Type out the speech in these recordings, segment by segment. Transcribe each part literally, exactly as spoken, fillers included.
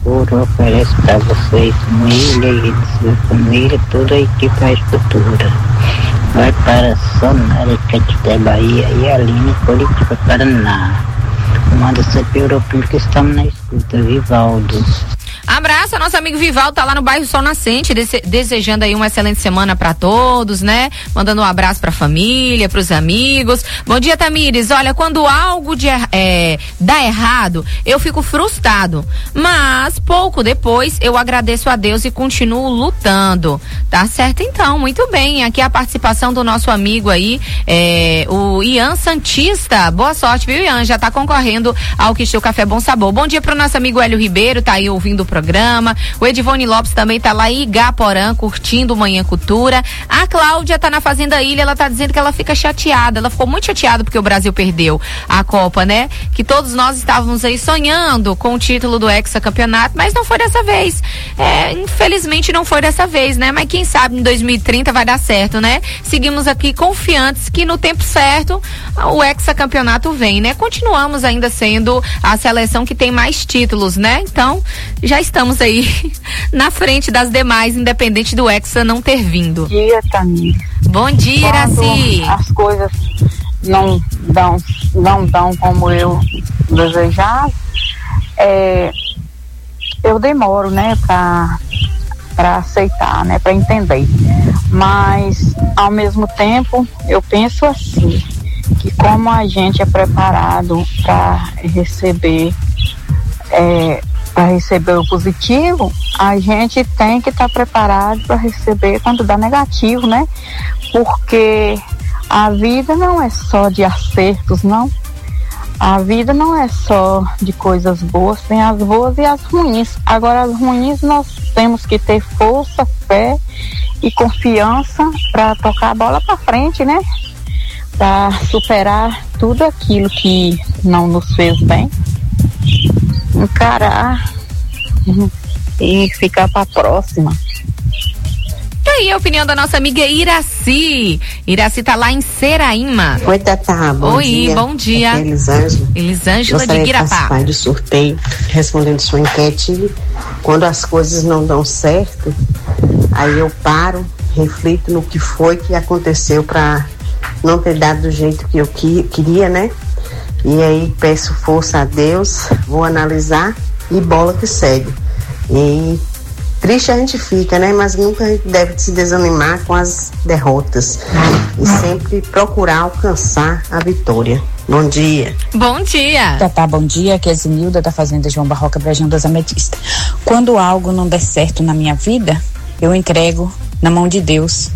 Futuro oferece para vocês família e sua família, toda a equipe da Escultura. Vai para Sonora, Caetité, Bahia e Aline, Curitiba, Paraná. Manda sempre europeu que estamos na escuta, Vivaldo. Abraço, nosso amigo Vivaldo tá lá no bairro Sol Nascente, dese- desejando aí uma excelente semana pra todos, né? Mandando um abraço pra família, pros amigos. Bom dia, Tamires. Olha, quando algo de, é, dá errado, eu fico frustrado, mas pouco depois eu agradeço a Deus e continuo lutando. Tá certo então, muito bem. Aqui a participação do nosso amigo aí, é, o Ian Santista. Boa sorte, viu, Ian? Já tá concorrendo ao Quixi Café Bom Sabor. Bom dia pro nosso amigo Hélio Ribeiro, tá aí ouvindo o programa. O Edivone Lopes também tá lá em Igaporã, curtindo o Manhã Cultura. A Cláudia tá na Fazenda Ilha, ela tá dizendo que ela fica chateada, ela ficou muito chateada porque o Brasil perdeu a Copa, né? Que todos nós estávamos aí sonhando com o título do hexacampeonato, mas não foi dessa vez. É, infelizmente não foi dessa vez, né? Mas quem sabe em dois mil e trinta vai dar certo, né? Seguimos aqui confiantes que no tempo certo o hexacampeonato vem, né? Continuamos ainda sendo a seleção que tem mais títulos, né? Então, já estamos aí na frente das demais, independente do Hexa não ter vindo. Bom dia, Tamires. Bom dia, Iraci. As coisas não dão, não dão como eu desejava, é, eu demoro, né, pra, pra aceitar, né, pra entender. Mas, ao mesmo tempo, eu penso assim, que como a gente é preparado para receber é, para receber o positivo, a gente tem que estar tá preparado para receber quando dá negativo, né? Porque a vida não é só de acertos, não. A vida não é só de coisas boas, tem as boas e as ruins. Agora, as ruins nós temos que ter força, fé e confiança para tocar a bola para frente, né? Para superar tudo aquilo que não nos fez bem, encarar e ficar para a próxima. E aí, a opinião da nossa amiga Iraci. Iraci tá lá em Seraíma. Oi, Tatá, bom Oi, dia. bom dia. Aqui é Elisângela. Elisângela Gostaria de Guirapá. de participar do sorteio, respondendo sua enquete. Quando as coisas não dão certo, aí eu paro, reflito no que foi que aconteceu para não ter dado do jeito que eu que, queria, né? E aí peço força a Deus, vou analisar e bola que segue. E triste a gente fica, né? Mas nunca a gente deve se desanimar com as derrotas e sempre procurar alcançar a vitória. Bom dia. Bom dia. Tatá, bom dia. Aqui é Zenilda da Fazenda João Barroca, Brejão das Ametistas. Quando algo não der certo na minha vida, eu entrego na mão de Deus.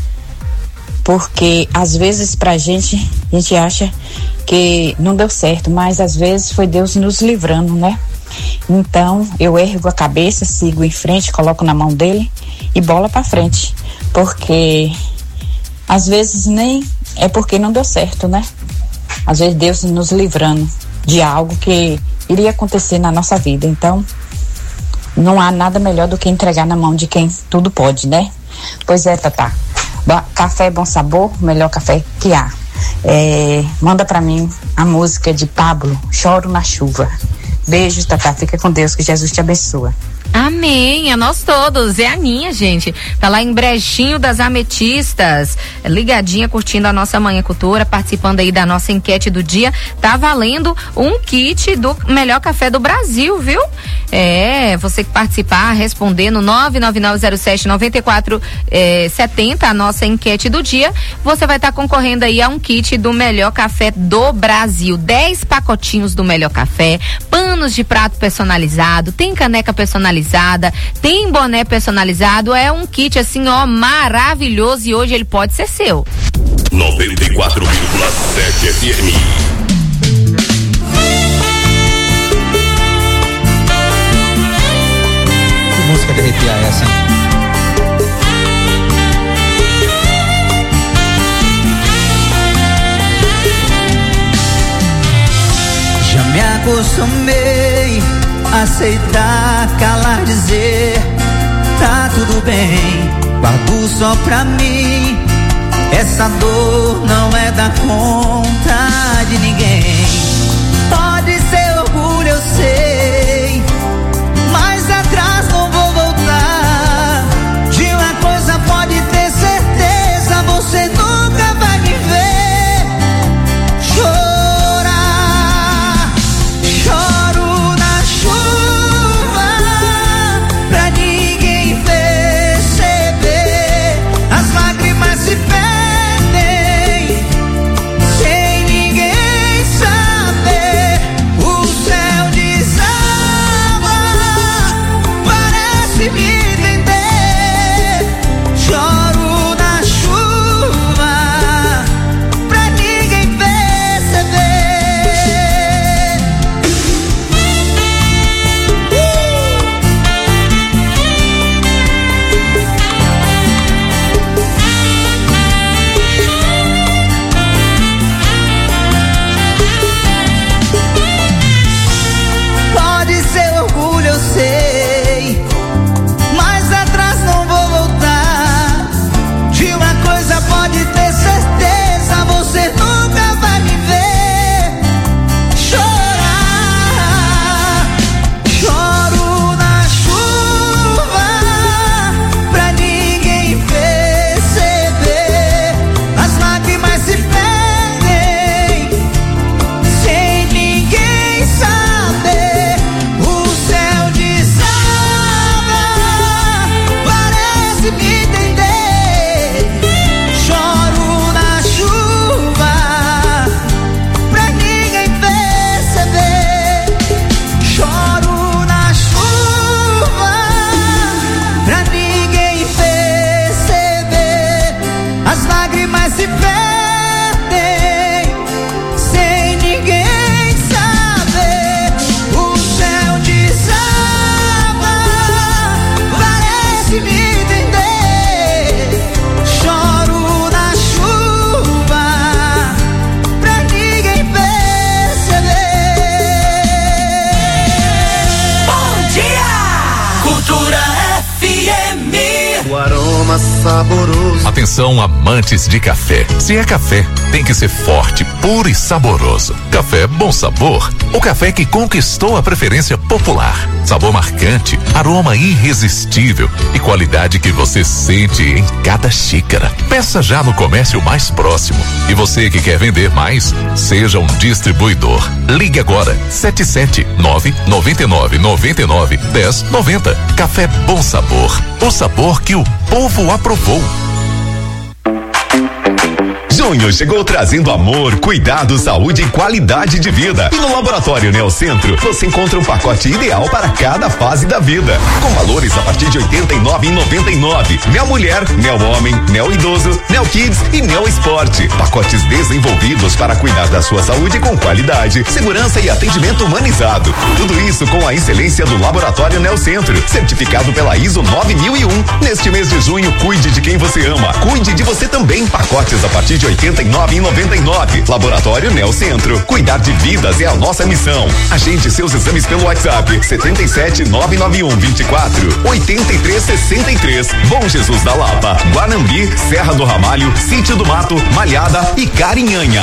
Porque às vezes pra gente, a gente acha que não deu certo, mas às vezes foi Deus nos livrando, né? Então eu ergo a cabeça, sigo em frente, coloco na mão dele e bola pra frente. Porque às vezes nem é porque não deu certo, né? Às vezes Deus nos livrando de algo que iria acontecer na nossa vida. Então não há nada melhor do que entregar na mão de quem tudo pode, né? Pois é, Tatá. Café Bom Sabor, o melhor café que há. É, manda pra mim a música de Pablo, Choro na Chuva. Beijo, Tatá, fica com Deus, que Jesus te abençoa. Amém, a nós todos, é a Aninha, gente, tá lá em Brejinho das Ametistas, ligadinha, curtindo a nossa Manhã Cultura, participando aí da nossa enquete do dia, tá valendo um kit do melhor café do Brasil, viu? É, você que participar, responder no nove nove nove zero sete nove quatro sete zero, a nossa enquete do dia, você vai estar tá concorrendo aí a um kit do melhor café do Brasil, dez pacotinhos do melhor café, panos de prato personalizado, tem caneca personalizada, tem boné personalizado, é um kit assim, ó, maravilhoso, e hoje ele pode ser seu. noventa e quatro vírgula sete F M. Que música de arrepiar é essa? Já me acostumei a aceitar, calar, dizer tá tudo bem, guardo só pra mim. Essa dor não é da conta de ninguém. Pode ser orgulho, eu sei, mas aroma saboroso. Atenção, amantes de café. Se é café, tem que ser forte, puro e saboroso. Café Bom Sabor, o café que conquistou a preferência popular. Sabor marcante, aroma irresistível e qualidade que você sente em cada xícara. Peça já no comércio mais próximo. E você que quer vender mais, seja um distribuidor. Ligue agora, sete sete nove nove nove nove nove um zero nove zero. Café Bom Sabor, o sabor que o povo aprovou. Junho chegou trazendo amor, cuidado, saúde e qualidade de vida. E no Laboratório Neocentro você encontra um pacote ideal para cada fase da vida. Com valores a partir de oitenta e nove reais e noventa e nove centavos. Neo Mulher, Neo Homem, Neo Idoso, Neo Kids e Neo Esporte. Pacotes desenvolvidos para cuidar da sua saúde com qualidade, segurança e atendimento humanizado. Tudo isso com a excelência do Laboratório Neocentro, certificado pela I S O nove mil e um. Neste mês de junho, cuide de quem você ama. Cuide de você também. Pacotes a partir de oitenta e nove reais e noventa e nove centavos. Laboratório Neocentro. Cuidar de vidas é a nossa missão. Agende seus exames pelo WhatsApp setenta e sete nove nove um vinte e quatro oitenta e três sessenta e três. Bom Jesus da Lapa, Guanambi, Serra do Ramalho, Sítio do Mato, Malhada e Carinhanha.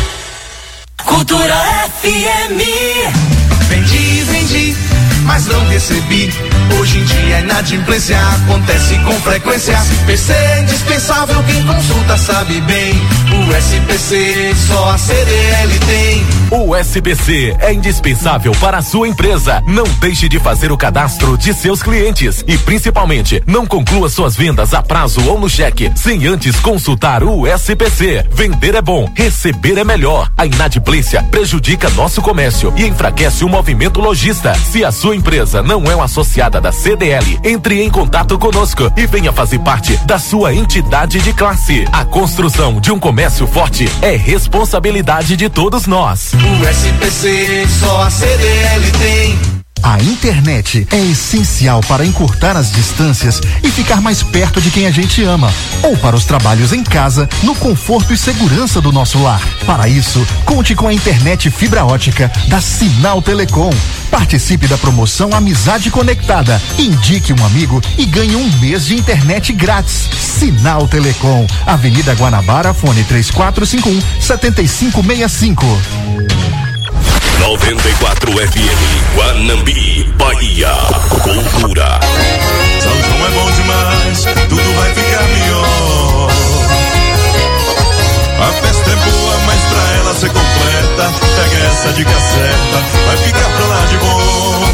Cultura F M. Vendi, vendi, mas não recebi. Hoje em dia a inadimplência acontece com frequência. S P C é indispensável, quem consulta sabe bem. O S P C só a C D L tem. O S P C é indispensável para a sua empresa. Não deixe de fazer o cadastro de seus clientes e principalmente não conclua suas vendas a prazo ou no cheque sem antes consultar o S P C. Vender é bom, receber é melhor. A inadimplência prejudica nosso comércio e enfraquece o movimento lojista. Se a sua empresa não é uma associada da C D L, entre em contato conosco e venha fazer parte da sua entidade de classe. A construção de um comércio forte é responsabilidade de todos nós. O S P C só a C D L tem. A internet é essencial para encurtar as distâncias e ficar mais perto de quem a gente ama, ou para os trabalhos em casa, no conforto e segurança do nosso lar. Para isso, conte com a internet fibra ótica da Sinal Telecom. Participe da promoção Amizade Conectada. Indique um amigo e ganhe um mês de internet grátis. Sinal Telecom, Avenida Guanabara, fone três quatro cinco um, sete cinco seis cinco. noventa e quatro F M, Guanambi, Bahia. Cultura. São João é bom demais, tudo vai ficar melhor. A festa é boa, mas pra ela ser completa, pega essa dica certa, vai ficar pra lá de bom.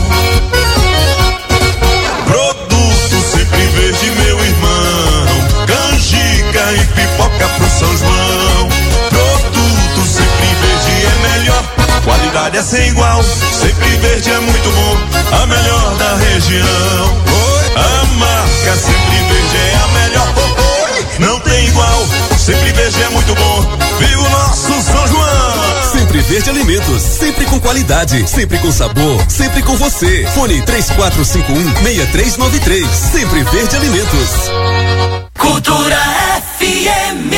Produto sempre verde, meu irmão, canjica e pipoca pro São João. Produto sempre verde é melhor, qualidade é sem igual, sempre verde é muito bom, a melhor da região. Oi. A marca sempre verde é a melhor, oh, oi. Não tem igual, sempre verde é muito bom, viva o nosso São João. Sempre Verde Alimentos, sempre com qualidade, sempre com sabor, sempre com você. Fone três quatro cinco um, seis três nove três. Sempre Verde Alimentos. Cultura F M.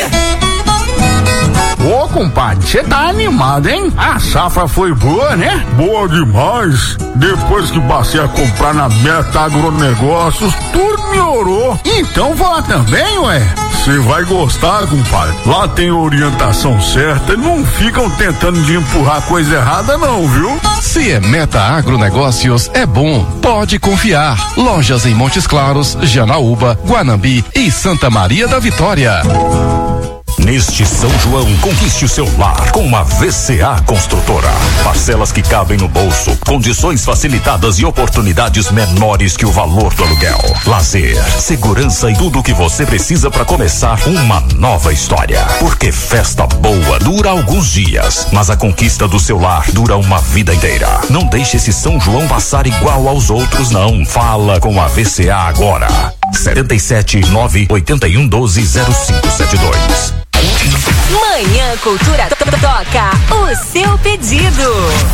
Ô, compadre, você tá animado, hein? A safra foi boa, né? Boa demais. Depois que passei a comprar na Meta Agronegócios, tudo melhorou. Então vou lá também, ué. Você vai gostar, compadre. Lá tem orientação certa e não ficam tentando de empurrar coisa errada não, viu? Se é Meta Agronegócios, é bom. Pode confiar. Lojas em Montes Claros, Janaúba, Guanambi e Santa Maria da Vitória. Neste São João, conquiste o seu lar com uma V C A Construtora. Parcelas que cabem no bolso, condições facilitadas e oportunidades menores que o valor do aluguel. Lazer, segurança e tudo o que você precisa para começar uma nova história. Porque festa boa dura alguns dias, mas a conquista do seu lar dura uma vida inteira. Não deixe esse São João passar igual aos outros, não. Fala com a V C A agora. setenta e sete nove oitenta e um doze zero cinco sete dois. Manhã Cultura toca o seu pedido.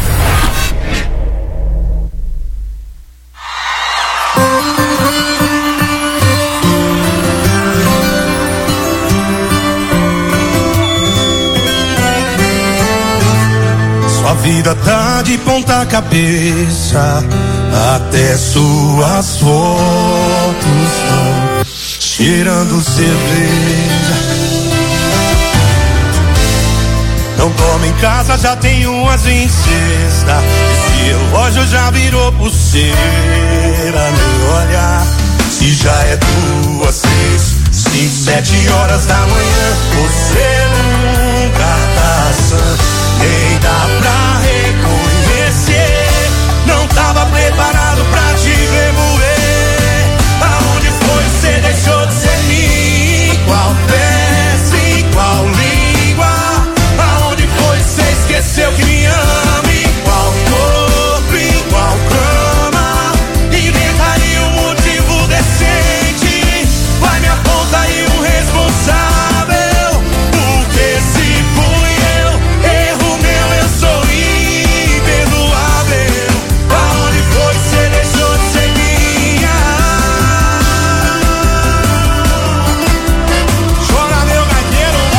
Sua vida tá de ponta cabeça, até suas fotos. cheirando cerveja. Não tomo em casa, já tem umas em cesta. Esse relógio já virou pulseira. Nem olhar, se já é duas, seis, cinco, sete horas da manhã. Você nunca tá sã, nem dá pra reconhecer. Não tava preparado pra te ver moer. Aonde foi que você deixou de ser mim? Qual peça e qual língua? Aonde foi que você esqueceu que me ama? Em qual corpo, em qual cama? Inventa aí um motivo decente. Vai, me aponta aí um responsável. Porque se fui eu, erro meu, eu sou imperdoável. Aonde foi que você deixou de ser minha? Chora, meu gaiteiro, ó.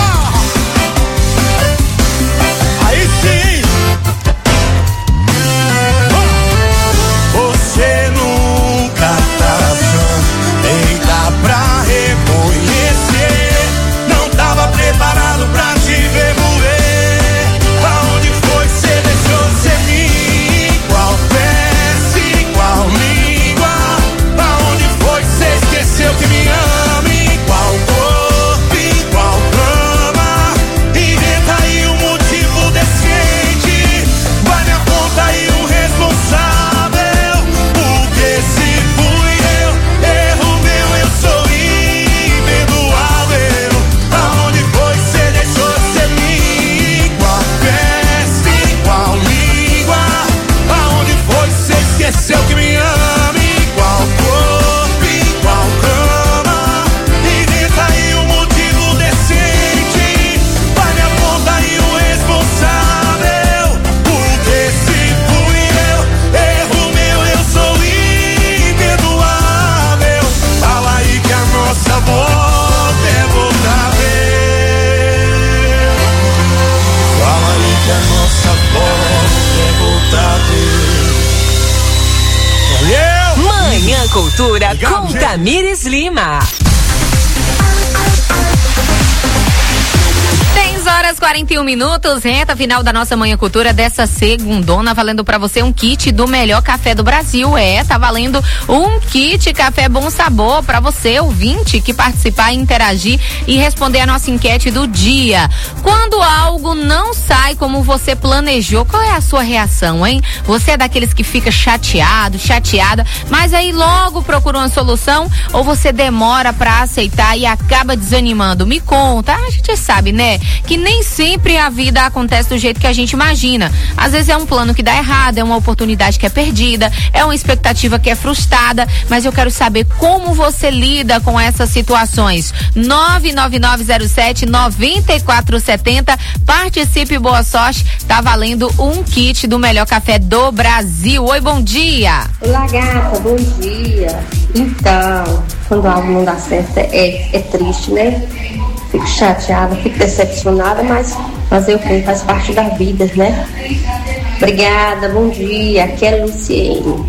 Aí sim. Você nunca tá sã, nem dá pra reconhecer. Não tava preparado pra te ver moer. Aonde foi que você deixou de ser mim? Qual peça e qual língua? Aonde foi que você esqueceu que me ama? Em qual corpo, em qual cama? Inventa aí um motivo decente. Vai, me aponta aí um responsável. Porque se fui eu, erro meu, eu sou imperdoável. Aonde foi que você deixou de ser mim? Qual peça e qual língua? Aonde foi que você esqueceu que me ama? Em qual corpo, em qual cama? Inventa aí um motivo decente. Vai, me aponta aí um responsável. Porque se fui eu, erro meu, eu sou imperdoável. Fala aí que a nossa volta é voltar a ver. Fala aí que a nossa volta é voltar a ver. Valeu! Manhã Cultura Obrigado, com gente. Tamires Lima. dez horas e quarenta e um minutos, reta final da nossa Manhã Cultura dessa segundona, valendo pra você um kit do melhor café do Brasil. É, tá valendo um kit Café Bom Sabor pra você, ouvinte, que participar, interagir e responder a nossa enquete do dia. Quando algo não sai como você planejou, qual é a sua reação, hein? Você é daqueles que fica chateado, chateada, mas aí logo procura uma solução, ou você demora pra aceitar e acaba desanimando? Me conta. A gente sabe, né, que nem sempre a vida acontece do jeito que a gente imagina. Às vezes é um plano que dá errado, é uma oportunidade que é perdida, é uma expectativa que é frustrada, mas eu quero saber como você lida com essas situações. nove nove nove zero sete nove quatro sete zero. Participe, boa sorte. Tá valendo um kit do melhor café do Brasil. Oi, bom dia. Olá, gata, bom dia. Então, quando algo não dá certo é, é triste, né? Fico chateada, fico decepcionada, mas fazer o quê? Faz parte da vida, né? Obrigada, bom dia. Aqui é Luciene.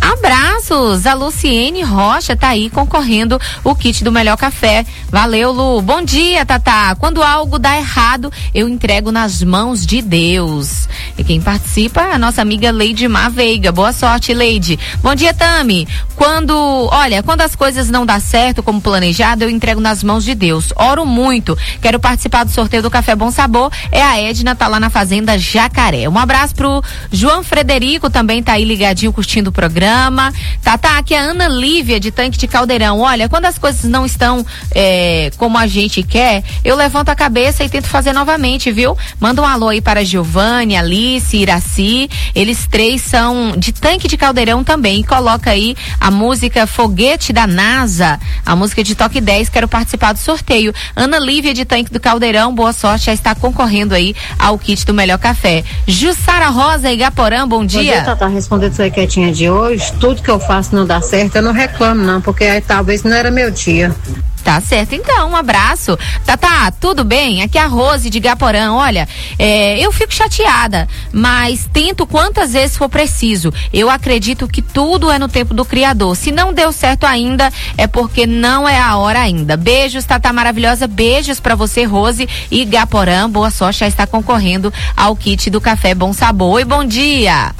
Abraços, a Luciene Rocha tá aí concorrendo o kit do melhor café. Valeu, Lu. Bom dia, Tatá. Quando algo dá errado, eu entrego nas mãos de Deus. E quem participa é a nossa amiga Leide Mar Veiga. Boa sorte, Leide. Bom dia, Tami. Quando, olha, quando as coisas não dão certo como planejado, eu entrego nas mãos de Deus. Oro muito. Quero participar do sorteio do Café Bom Sabor. É a Edna, tá lá na Fazenda Jacaré. Um abraço pro João Frederico, também tá aí ligadinho curtindo o programa. Tá, tá, aqui é a Ana Lívia de Tanque de Caldeirão. Olha, quando as coisas não estão é, como a gente quer, eu levanto a cabeça e tento fazer novamente, viu? Manda um alô aí para Giovanni, Alice, Iraci. Eles três são de Tanque de Caldeirão também. E coloca aí a música Foguete da NASA, a música de Toque dez. Quero participar do sorteio. Ana Lívia de Tanque do Caldeirão, boa sorte, já está concorrendo aí ao kit do melhor café. Jussara Rosa, Igaporã, bom dia. Bom dia, Tatá, respondendo sua enquetinha de hoje. Tudo que eu faço não dá certo, eu não reclamo não, porque aí talvez não era meu dia. Tá certo, então, um abraço. Tatá, tudo bem? Aqui é a Rose de Gaporã. Olha, é, eu fico chateada, mas tento quantas vezes for preciso. Eu acredito que tudo é no tempo do Criador. Se não deu certo ainda, é porque não é a hora ainda. Beijos, Tatá maravilhosa. Beijos pra você, Rose e Gaporã. Boa sorte, já está concorrendo ao kit do Café Bom Sabor. Oi, bom dia.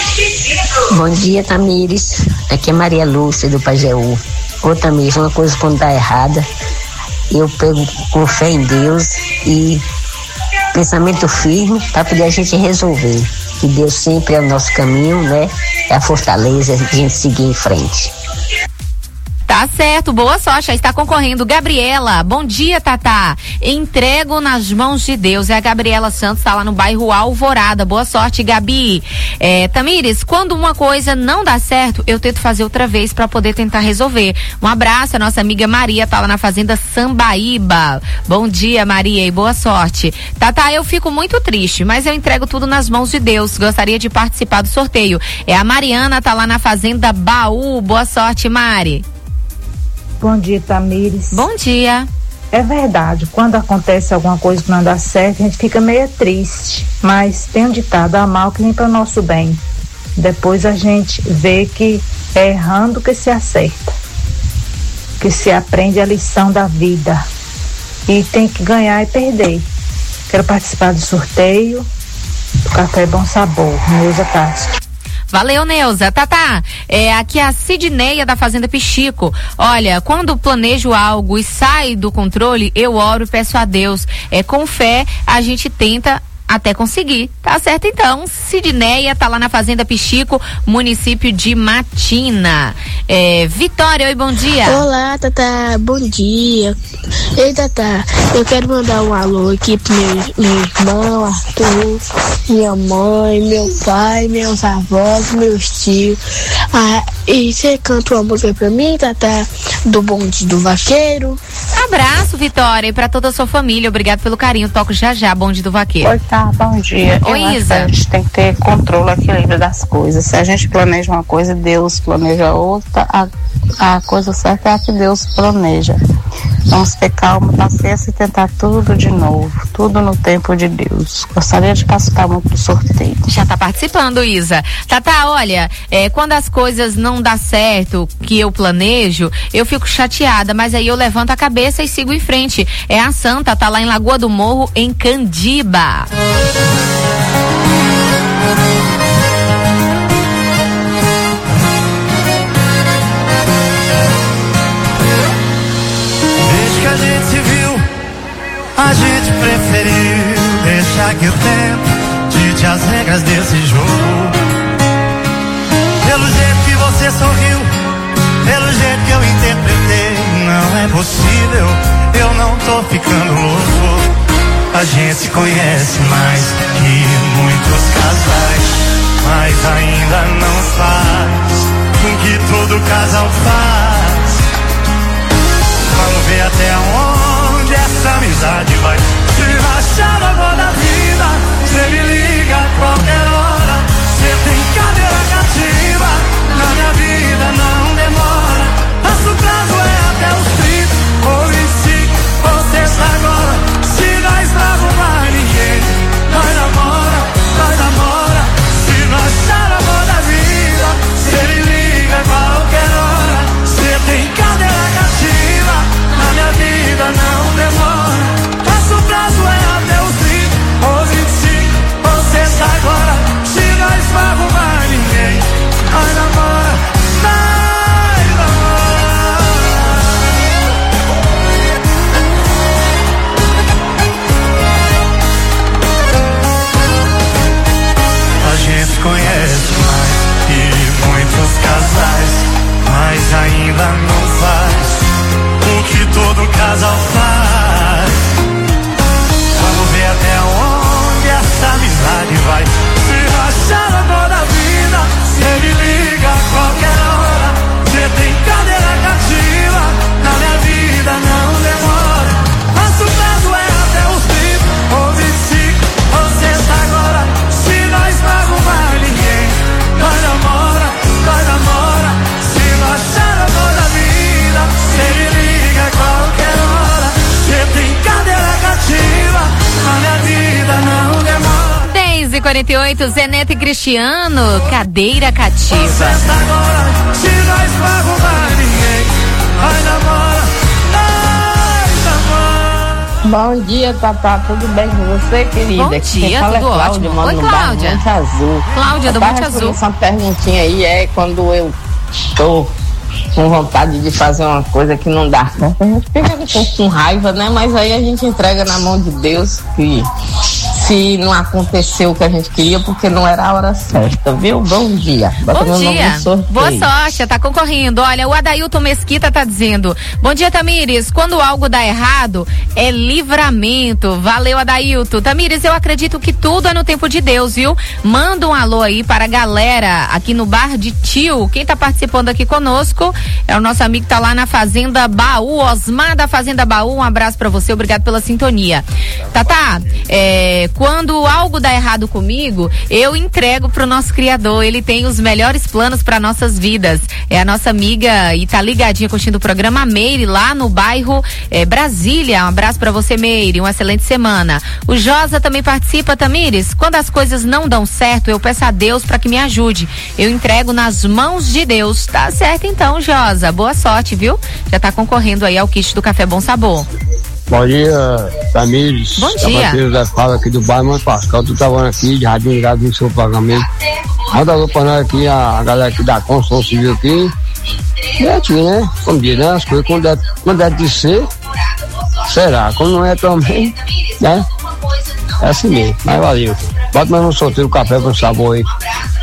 Bom dia, Tamires. Aqui é Maria Lúcia do Pajeú. Ô, Tamires, uma coisa quando dá errada, eu pego com fé em Deus e pensamento firme para poder a gente resolver. Que Deus sempre é o nosso caminho, né? É a fortaleza de a gente seguir em frente. Tá certo, boa sorte, já está concorrendo. Gabriela, bom dia, Tatá. Entrego nas mãos de Deus. É a Gabriela Santos, tá lá no bairro Alvorada. Boa sorte, Gabi. É, Tamires, quando uma coisa não dá certo, eu tento fazer outra vez para poder tentar resolver. Um abraço, a nossa amiga Maria, tá lá na fazenda Sambaíba. Bom dia, Maria, e boa sorte. Tatá, eu fico muito triste, mas eu entrego tudo nas mãos de Deus. Gostaria de participar do sorteio. É a Mariana, tá lá na fazenda Baú. Boa sorte, Mari. Bom dia, Tamires. Bom dia. É verdade, quando acontece alguma coisa que não dá certo, a gente fica meio triste, mas tem um ditado, há mal que vem para o nosso bem. Depois a gente vê que é errando que se acerta, que se aprende a lição da vida e tem que ganhar e perder. Quero participar do sorteio do Café Bom Sabor, Neuza Castro. Valeu, Neuza. Tatá, é, aqui é a Sidneia da Fazenda Pichico. Olha, quando planejo algo e sai do controle, eu oro e peço a Deus. É, com fé, a gente tenta até conseguir. Tá certo, então. Sidneia tá lá na Fazenda Pichico, município de Matina. É, Vitória, oi, bom dia. Olá, Tatá, bom dia. Ei, Tatá, eu quero mandar um alô aqui pro meu, meu irmão, Arthur, minha mãe, meu pai, meus avós, meus tios. Ah, e você canta uma música pra mim, Tatá, do Bonde do Vaqueiro? Abraço, Vitória, e pra toda a sua família. Obrigado pelo carinho. Toco já já, Bonde do Vaqueiro. Oi, tá, bom dia. Oi, Eu Isa. A gente tem que ter controle, equilíbrio das coisas. Se a gente planeja uma coisa, Deus planeja outra, a, a coisa certa é a que Deus planeja. Vamos ter calma, paciência e tentar tudo de novo, tudo no tempo de Deus. Gostaria de participar muito do sorteio. Já tá participando, Isa. Tatá, olha, é, quando as coisas não dá certo, que eu planejo, eu fico chateada, mas aí eu levanto a cabeça e sigo em frente. É a Santa, tá lá em Lagoa do Morro, em Candiba. Desde que a gente se viu, a gente preferiu deixar que o tempo dite as regras desse jogo. Pelo jeito que você sorriu, pelo jeito que eu interpretei, não é possível, eu não tô ficando louco. A gente se conhece mais que muitos casais, mas ainda não faz com que todo casal faz. Vamos ver até onde essa amizade vai. Se rachar a bola da vida, cê me liga a qualquer hora. Cê tem cadeira cativa, na minha vida não demora. Nosso prazo é até os trinta ou vinte e cinco, você sai agora. Se nós não arrumar ninguém, nós namora, nós namora. Se nós achar a bola da vida, cê me liga a qualquer hora. Cê tem cadeira cativa, na minha vida não demora. Nosso prazo é até os trinta ou vinte e cinco, você sai agora. Se nós não arrumar ninguém, quarenta e oito, Zeneta e Cristiano, cadeira cativa. Agora, se nós não arrumar ninguém, vai namora, vai namora. Bom dia, Tatá, tudo bem com você, querida? Bom dia, tudo ótimo. Oi, Cláudia. Monte Azul. Cláudia, do Monte Azul. Essa perguntinha aí é quando eu tô com vontade de fazer uma coisa que não dá certo. A gente fica um pouco com raiva, né? Mas aí a gente entrega na mão de Deus que se não aconteceu o que a gente queria, porque não era a hora certa, viu? Bom dia. Bota Bom dia. Boa sorte, tá concorrendo. Olha, o Adailton Mesquita tá dizendo: bom dia, Tamires. Quando algo dá errado, é livramento. Valeu, Adailton. Tamires, eu acredito que tudo é no tempo de Deus, viu? Manda um alô aí para a galera aqui no Bar de Tio. Quem tá participando aqui conosco é o nosso amigo que tá lá na Fazenda Baú, Osmar da Fazenda Baú. Um abraço pra você, obrigado pela sintonia. Tatá, é, quando algo dá errado comigo, eu entrego pro nosso Criador. Ele tem os melhores planos para nossas vidas. É a nossa amiga e tá ligadinha curtindo o programa, Meire, lá no bairro é, Brasília. Um abraço pra você, Meire. Uma excelente semana. O Josa também participa, Tamires. Quando as coisas não dão certo, eu peço a Deus para que me ajude. Eu entrego nas mãos de Deus. Tá certo então, Josa. Boa sorte, viu? Já tá concorrendo aí ao kit do Café Bom Sabor. Bom dia, Tamires. Bom dia. Da fala aqui do bairro Mãe Pascal. Tu tava aqui de Radinho Ligado no seu pagamento. Manda alô pra nós aqui, a, a galera aqui da Construção Civil aqui. E é aqui, né? Como diz, né? As coisas quando é, quando é de ser, será. Quando não é também, né? É assim mesmo. Mas valeu. Bota mais um sorteio o café com sabor aí.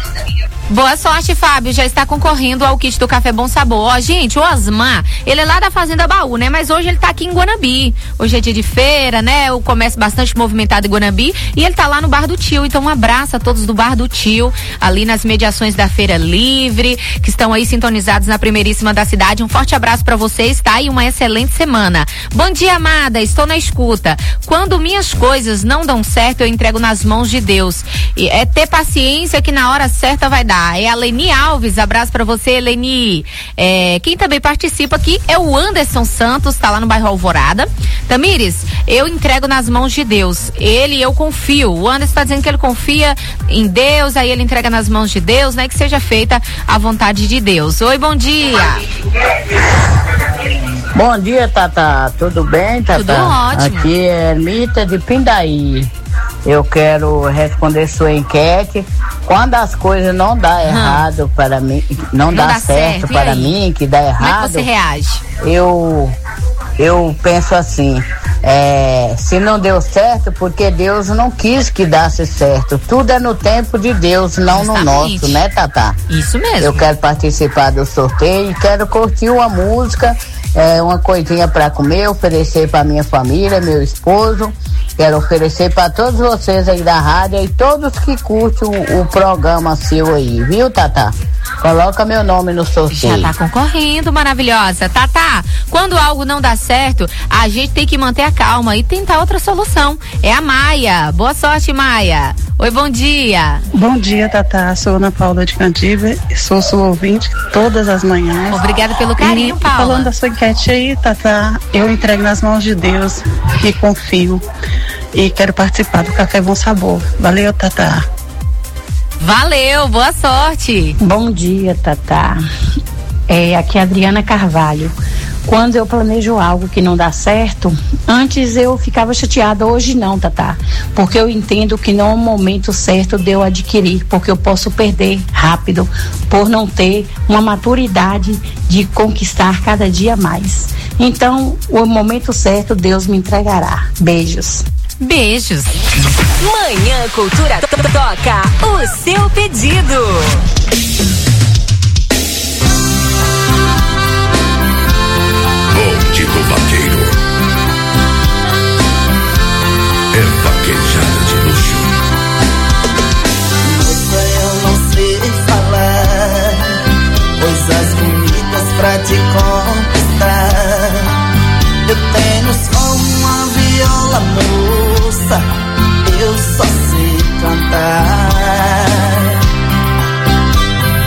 Boa sorte, Fábio, já está concorrendo ao kit do Café Bom Sabor. Ó, gente, o Osmar, ele é lá da Fazenda Baú, né? Mas hoje ele tá aqui em Guanabi. Hoje é dia de feira, né? O comércio bastante movimentado em Guanabi e ele tá lá no Bar do Tio. Então um abraço a todos do Bar do Tio, ali nas mediações da Feira Livre, que estão aí sintonizados na primeiríssima da cidade. Um forte abraço para vocês, tá? E uma excelente semana. Bom dia, amada, estou na escuta. Quando minhas coisas não dão certo, eu entrego nas mãos de Deus. E é ter paciência que na hora certa vai dar. É a Leni Alves, abraço pra você, Leni. É, quem também participa aqui é o Anderson Santos, tá lá no bairro Alvorada. Tamires, eu entrego nas mãos de Deus. Ele, eu confio. O Anderson tá dizendo que ele confia em Deus, aí ele entrega nas mãos de Deus, né? Que seja feita a vontade de Deus. Oi, bom dia. Bom dia, Tatá. Tudo bem, Tatá? Tudo ótimo. Aqui é Ermita de Pindaí. Eu quero responder sua enquete. Quando as coisas não dão hum. errado para mim, não, não dá, dá certo, certo para mim, que dá errado. Como é que você reage? Eu, eu penso assim, é, se não deu certo, porque Deus não quis que desse certo. Tudo é no tempo de Deus, não Justamente. no nosso, né, Tatá? Isso mesmo. Eu quero participar do sorteio, quero curtir uma música, é, uma coisinha para comer, oferecer para minha família, meu esposo. Quero oferecer para todos vocês aí da rádio e todos que curtem o, o programa seu aí, viu, Tatá? Coloca meu nome no sorteio. Já tá concorrendo, maravilhosa. Tatá, quando algo não dá certo, a gente tem que manter a calma e tentar outra solução. É a Maia. Boa sorte, Maia. Oi, bom dia. Bom dia, Tatá. Sou Ana Paula de Candiva, sou sua ouvinte todas as manhãs. Obrigada pelo carinho, e, Paula. Falando da sua enquete aí, Tatá, eu entrego nas mãos de Deus e confio. E quero participar do Café Bom Sabor. Valeu, Tatá. Valeu, boa sorte. Bom dia, Tatá. É, aqui é a Adriana Carvalho. Quando eu planejo algo que não dá certo, antes eu ficava chateada, hoje não, Tatá. Porque eu entendo que não é o momento certo de eu adquirir, porque eu posso perder rápido, por não ter uma maturidade de conquistar cada dia mais. Então, o momento certo Deus me entregará. Beijos. Beijos. Manhã Cultura toca o seu pedido. Bonde do Vaqueiro. É vaquejada de luxo. Moça, eu não sei falar coisas bonitas pra te conquistar. Eu tenho só uma viola, moça, eu só sei cantar.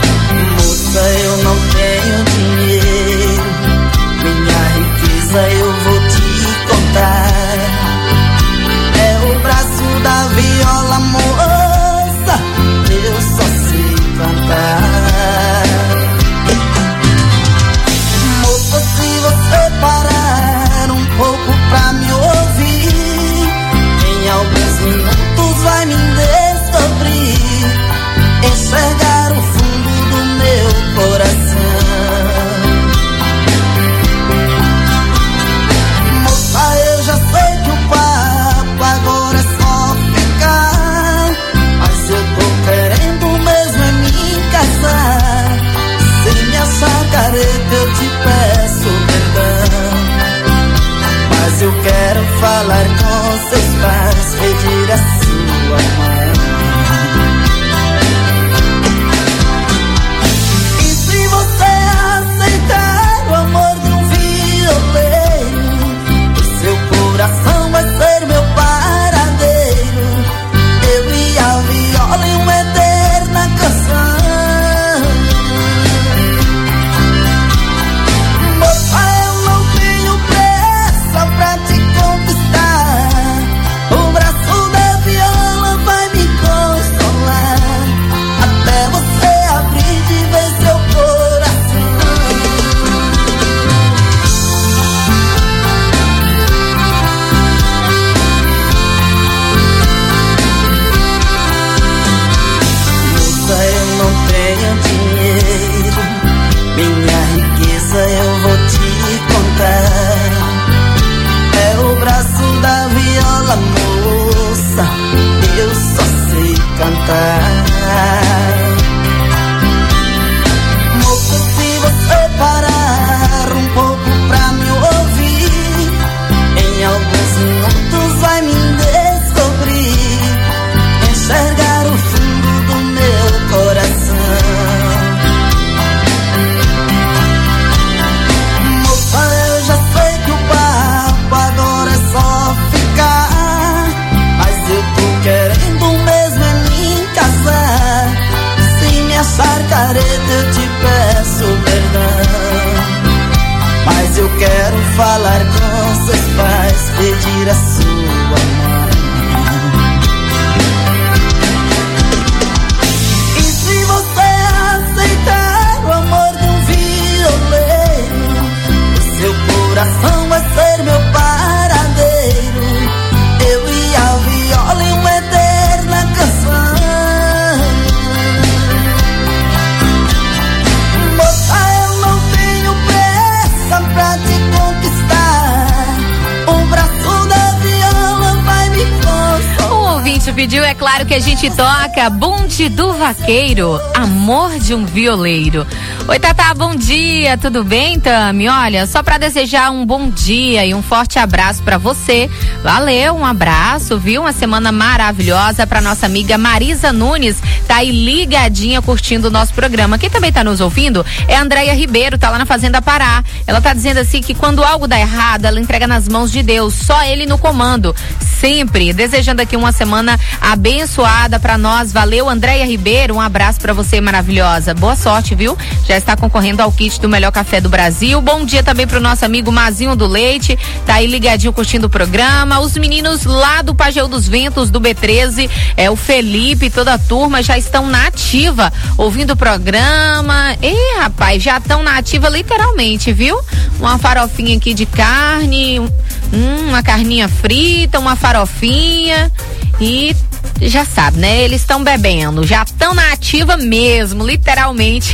Maurício pediu, é claro que a gente toca Bonde do Vaqueiro, Amor de um Violeiro. Oi, Tatá, bom dia, tudo bem, Tami? Olha, só pra desejar um bom dia e um forte abraço pra você. Valeu, um abraço, viu? Uma semana maravilhosa pra nossa amiga Marisa Nunes, tá aí ligadinha curtindo o nosso programa. Quem também tá nos ouvindo é a Andréia Ribeiro, tá lá na Fazenda Pará. Ela tá dizendo assim que quando algo dá errado, ela entrega nas mãos de Deus, só Ele no comando, sempre. Desejando aqui uma semana abençoada pra nós. Valeu, Andréia Ribeiro, um abraço pra você, maravilhosa. Boa sorte, viu? Já está concorrendo ao kit do melhor café do Brasil. Bom dia também pro nosso amigo Mazinho do Leite, tá aí ligadinho curtindo o programa. Os meninos lá do Pajeú dos Ventos, do B treze, é o Felipe e toda a turma já estão na ativa, ouvindo o programa. Ih, rapaz, já estão na ativa literalmente, viu? Uma farofinha aqui de carne, hum, uma carninha frita, uma farofinha e já sabe, né? Eles estão bebendo, já estão na ativa mesmo, literalmente.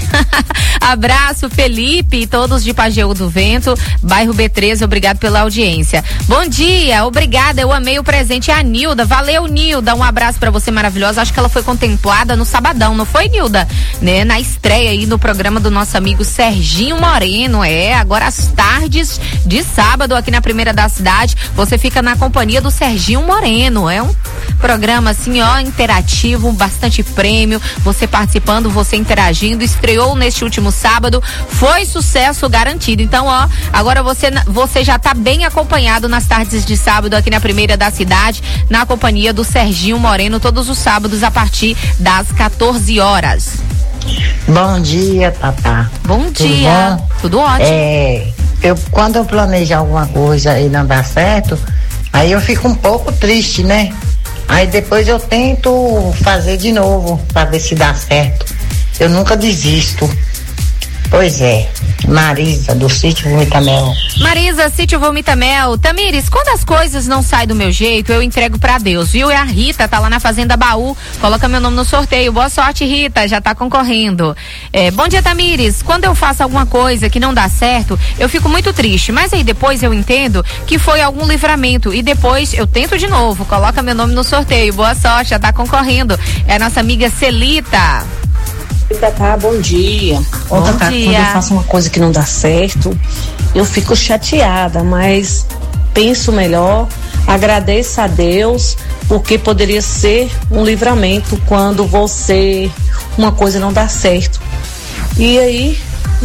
Abraço, Felipe e todos de Pajeú do Vento, bairro B treze, obrigado pela audiência. Bom dia, obrigada, eu amei o presente. A Nilda, valeu, Nilda, um abraço pra você, maravilhosa. Acho que ela foi contemplada no sabadão, não foi, Nilda? Né? Na estreia aí no programa do nosso amigo Serginho Moreno, é, agora às tardes de sábado aqui na Primeira da Cidade, você fica na companhia do Serginho Moreno, é um programa assim, ó, interativo, bastante prêmio, você participando, você interagindo, estreou neste último sábado, foi sucesso garantido. Então, ó, agora você, você já tá bem acompanhado nas tardes de sábado aqui na Primeira da Cidade, na companhia do Serginho Moreno, todos os sábados a partir das quatorze horas. Bom dia, Tatá. Bom Tudo dia. bom? Tudo ótimo. É, eu, quando eu planejo alguma coisa e não dá certo, aí eu fico um pouco triste, né? Aí depois eu tento fazer de novo para ver se dá certo. Eu nunca desisto. Pois é, Marisa, do Sítio Vomitamel. Marisa, Sítio Vomitamel. Tamires, quando as coisas não saem do meu jeito, eu entrego pra Deus, viu? É a Rita, tá lá na Fazenda Baú, coloca meu nome no sorteio. Boa sorte, Rita, já tá concorrendo. É, bom dia, Tamires. Quando eu faço alguma coisa que não dá certo, eu fico muito triste, mas aí depois eu entendo que foi algum livramento e depois eu tento de novo, coloca meu nome no sorteio. Boa sorte, já tá concorrendo. É a nossa amiga Celita. Tatá, bom dia. Ô, Bom Tatá, dia. quando eu faço uma coisa que não dá certo, eu fico chateada, mas penso melhor, agradeço a Deus, porque poderia ser um livramento quando você, uma coisa não dá certo. E aí,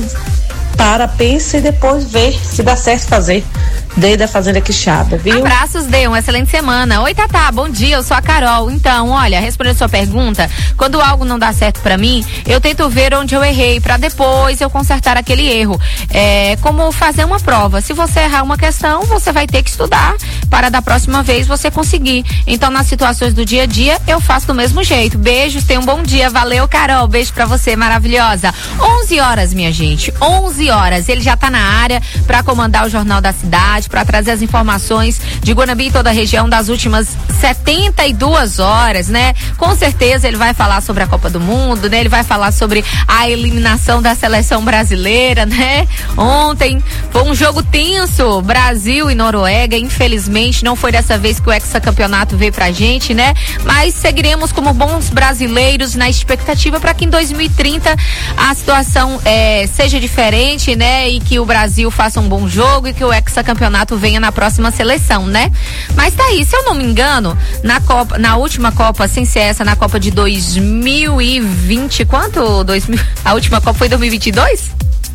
para, pensa e depois vê se dá certo fazer. Desde a Fazenda Quixaba, viu? Abraços, Dê, uma excelente semana. Oi, Tatá, bom dia, eu sou a Carol. Então, olha, respondendo a sua pergunta, quando algo não dá certo pra mim, eu tento ver onde eu errei, pra depois eu consertar aquele erro. É como fazer uma prova. Se você errar uma questão, você vai ter que estudar para da próxima vez você conseguir. Então, nas situações do dia a dia, eu faço do mesmo jeito. Beijos, tenha um bom dia. Valeu, Carol, beijo pra você, maravilhosa. onze horas, minha gente, onze horas. Ele já tá na área pra comandar o Jornal da Cidade, para trazer as informações de Guanambi e toda a região das últimas setenta e duas horas, né? Com certeza ele vai falar sobre a Copa do Mundo, né? Ele vai falar sobre a eliminação da seleção brasileira, né? Ontem foi um jogo tenso, Brasil e Noruega, infelizmente não foi dessa vez que o hexacampeonato veio pra gente, né? Mas seguiremos como bons brasileiros na expectativa para que em dois mil e trinta a situação é, seja diferente, né? E que o Brasil faça um bom jogo e que o hexacampeonato venha na próxima seleção, né? Mas tá aí, se eu não me engano, na Copa, na última Copa, sem ser essa, na Copa de dois mil e vinte, quanto? dois mil, a última Copa foi dois mil e vinte e dois?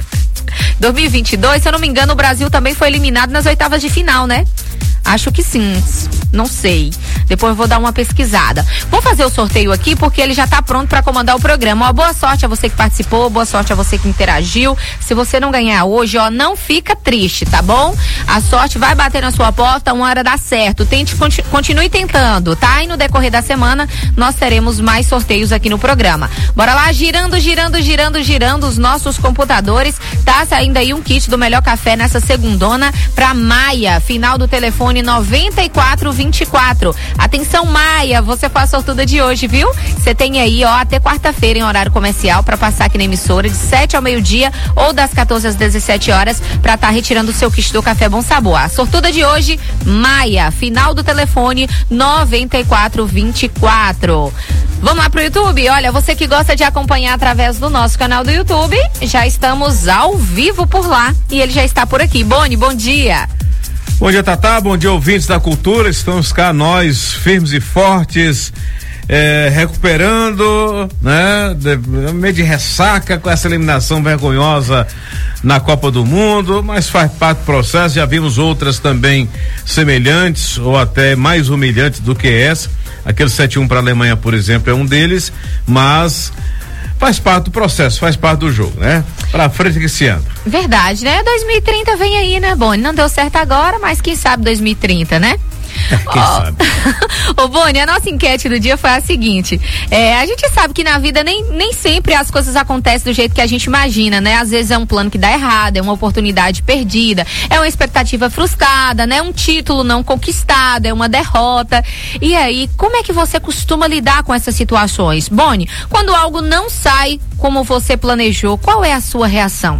dois mil e vinte e dois, se eu não me engano, o Brasil também foi eliminado nas oitavas de final, né? Acho que sim, não sei. Depois eu vou dar uma pesquisada. Vou fazer o sorteio aqui porque ele já está pronto para comandar o programa. Ó, boa sorte a você que participou, boa sorte a você que interagiu. Se você não ganhar hoje, ó, não fica triste, tá bom? A sorte vai bater na sua porta, uma hora dá certo. Tente, continue tentando, tá? E no decorrer da semana nós teremos mais sorteios aqui no programa. Bora lá, girando, girando, girando, girando os nossos computadores. Tá saindo aí um kit do Melhor Café nessa segundona pra Maia, final do telefone noventa e quatro vinte e quatro. Atenção, Maia, você foi a sortuda de hoje, viu? Você tem aí, ó, até quarta-feira em horário comercial pra passar aqui na emissora de sete ao meio-dia ou das quatorze às dezessete horas pra estar tá retirando o seu kit do Café Bom Sabor. A sortuda de hoje, Maia, final do telefone noventa e quatro vinte e quatro. Vamos lá pro YouTube? Olha, você que gosta de acompanhar através do nosso canal do YouTube, já estamos ao vivo por lá e ele já está por aqui. Boni, bom dia. Bom dia, Tatá, bom dia, ouvintes da cultura. Estamos cá, nós, firmes e fortes, é, recuperando, né? De, meio de ressaca com essa eliminação vergonhosa na Copa do Mundo, mas faz parte do processo. Já vimos outras também semelhantes ou até mais humilhantes do que essa. Aquele sete a um para a Alemanha, por exemplo, é um deles, mas faz parte do processo, faz parte do jogo, né? Pra frente que se anda. Verdade, né? dois mil e trinta vem aí, né, Boni? Não deu certo agora, mas quem sabe dois mil e trinta, né? Quem oh. sabe? Ô, Boni, a nossa enquete do dia foi a seguinte: é, a gente sabe que na vida nem, nem sempre as coisas acontecem do jeito que a gente imagina, né? Às vezes é um plano que dá errado, é uma oportunidade perdida, é uma expectativa frustrada, né? Um título não conquistado, é uma derrota. E aí, como é que você costuma lidar com essas situações? Boni, quando algo não sai como você planejou, qual é a sua reação?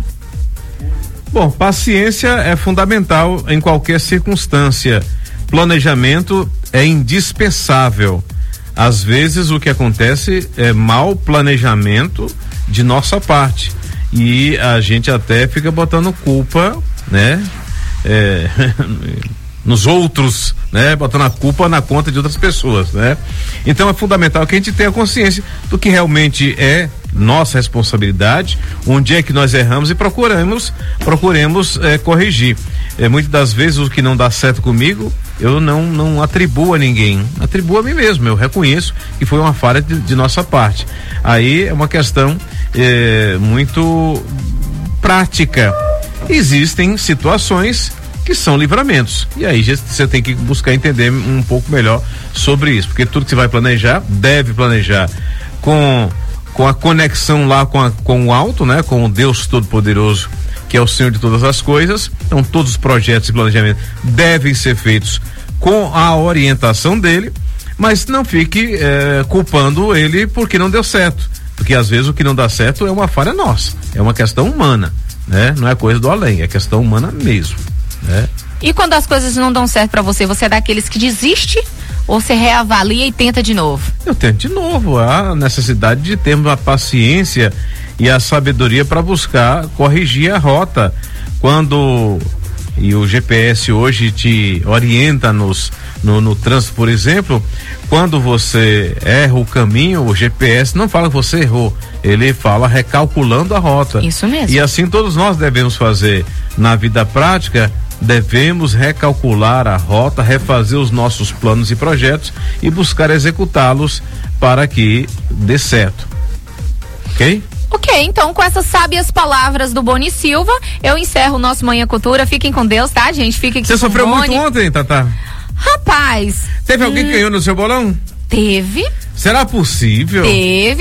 Bom, paciência é fundamental em qualquer circunstância. Planejamento é indispensável. Às vezes o que acontece é mau planejamento de nossa parte e a gente até fica botando culpa, né? É, nos outros, né? Botando a culpa na conta de outras pessoas, né? Então é fundamental que a gente tenha consciência do que realmente é nossa responsabilidade, onde é que nós erramos e procuramos, procuremos é, corrigir. É, muitas das vezes o que não dá certo comigo, eu não, não atribuo a ninguém, atribuo a mim mesmo, eu reconheço que foi uma falha de, de nossa parte. Aí é uma questão é, muito prática. Existem situações que são livramentos, e aí você tem que buscar entender um pouco melhor sobre isso, porque tudo que você vai planejar, deve planejar com, com a conexão lá com, a, com o alto, né? Com o Deus Todo-Poderoso, que é o Senhor de todas as coisas. Então todos os projetos e planejamentos devem ser feitos com a orientação dele, mas não fique eh, culpando ele porque não deu certo, porque às vezes o que não dá certo é uma falha nossa, é uma questão humana, né? Não é coisa do além, é questão humana mesmo, né? E quando as coisas não dão certo pra você, você é daqueles que desiste ou você reavalia e tenta de novo? Eu tento de novo, há necessidade de termos a paciência e a sabedoria para buscar corrigir a rota. Quando e o G P S hoje te orienta nos, no, no trânsito, por exemplo, quando você erra o caminho, o G P S não fala que você errou, ele fala recalculando a rota. Isso mesmo. E assim todos nós devemos fazer na vida prática. Devemos recalcular a rota, refazer os nossos planos e projetos e buscar executá-los para que dê certo. Ok? Ok, então com essas sábias palavras do Boni Silva, eu encerro o nosso Manhã Cultura. Fiquem com Deus, tá, gente? Fiquem aqui. Você sofreu muito ontem, Tatá? Rapaz. Teve alguém hum, que ganhou no seu bolão? Teve. Será possível? Teve.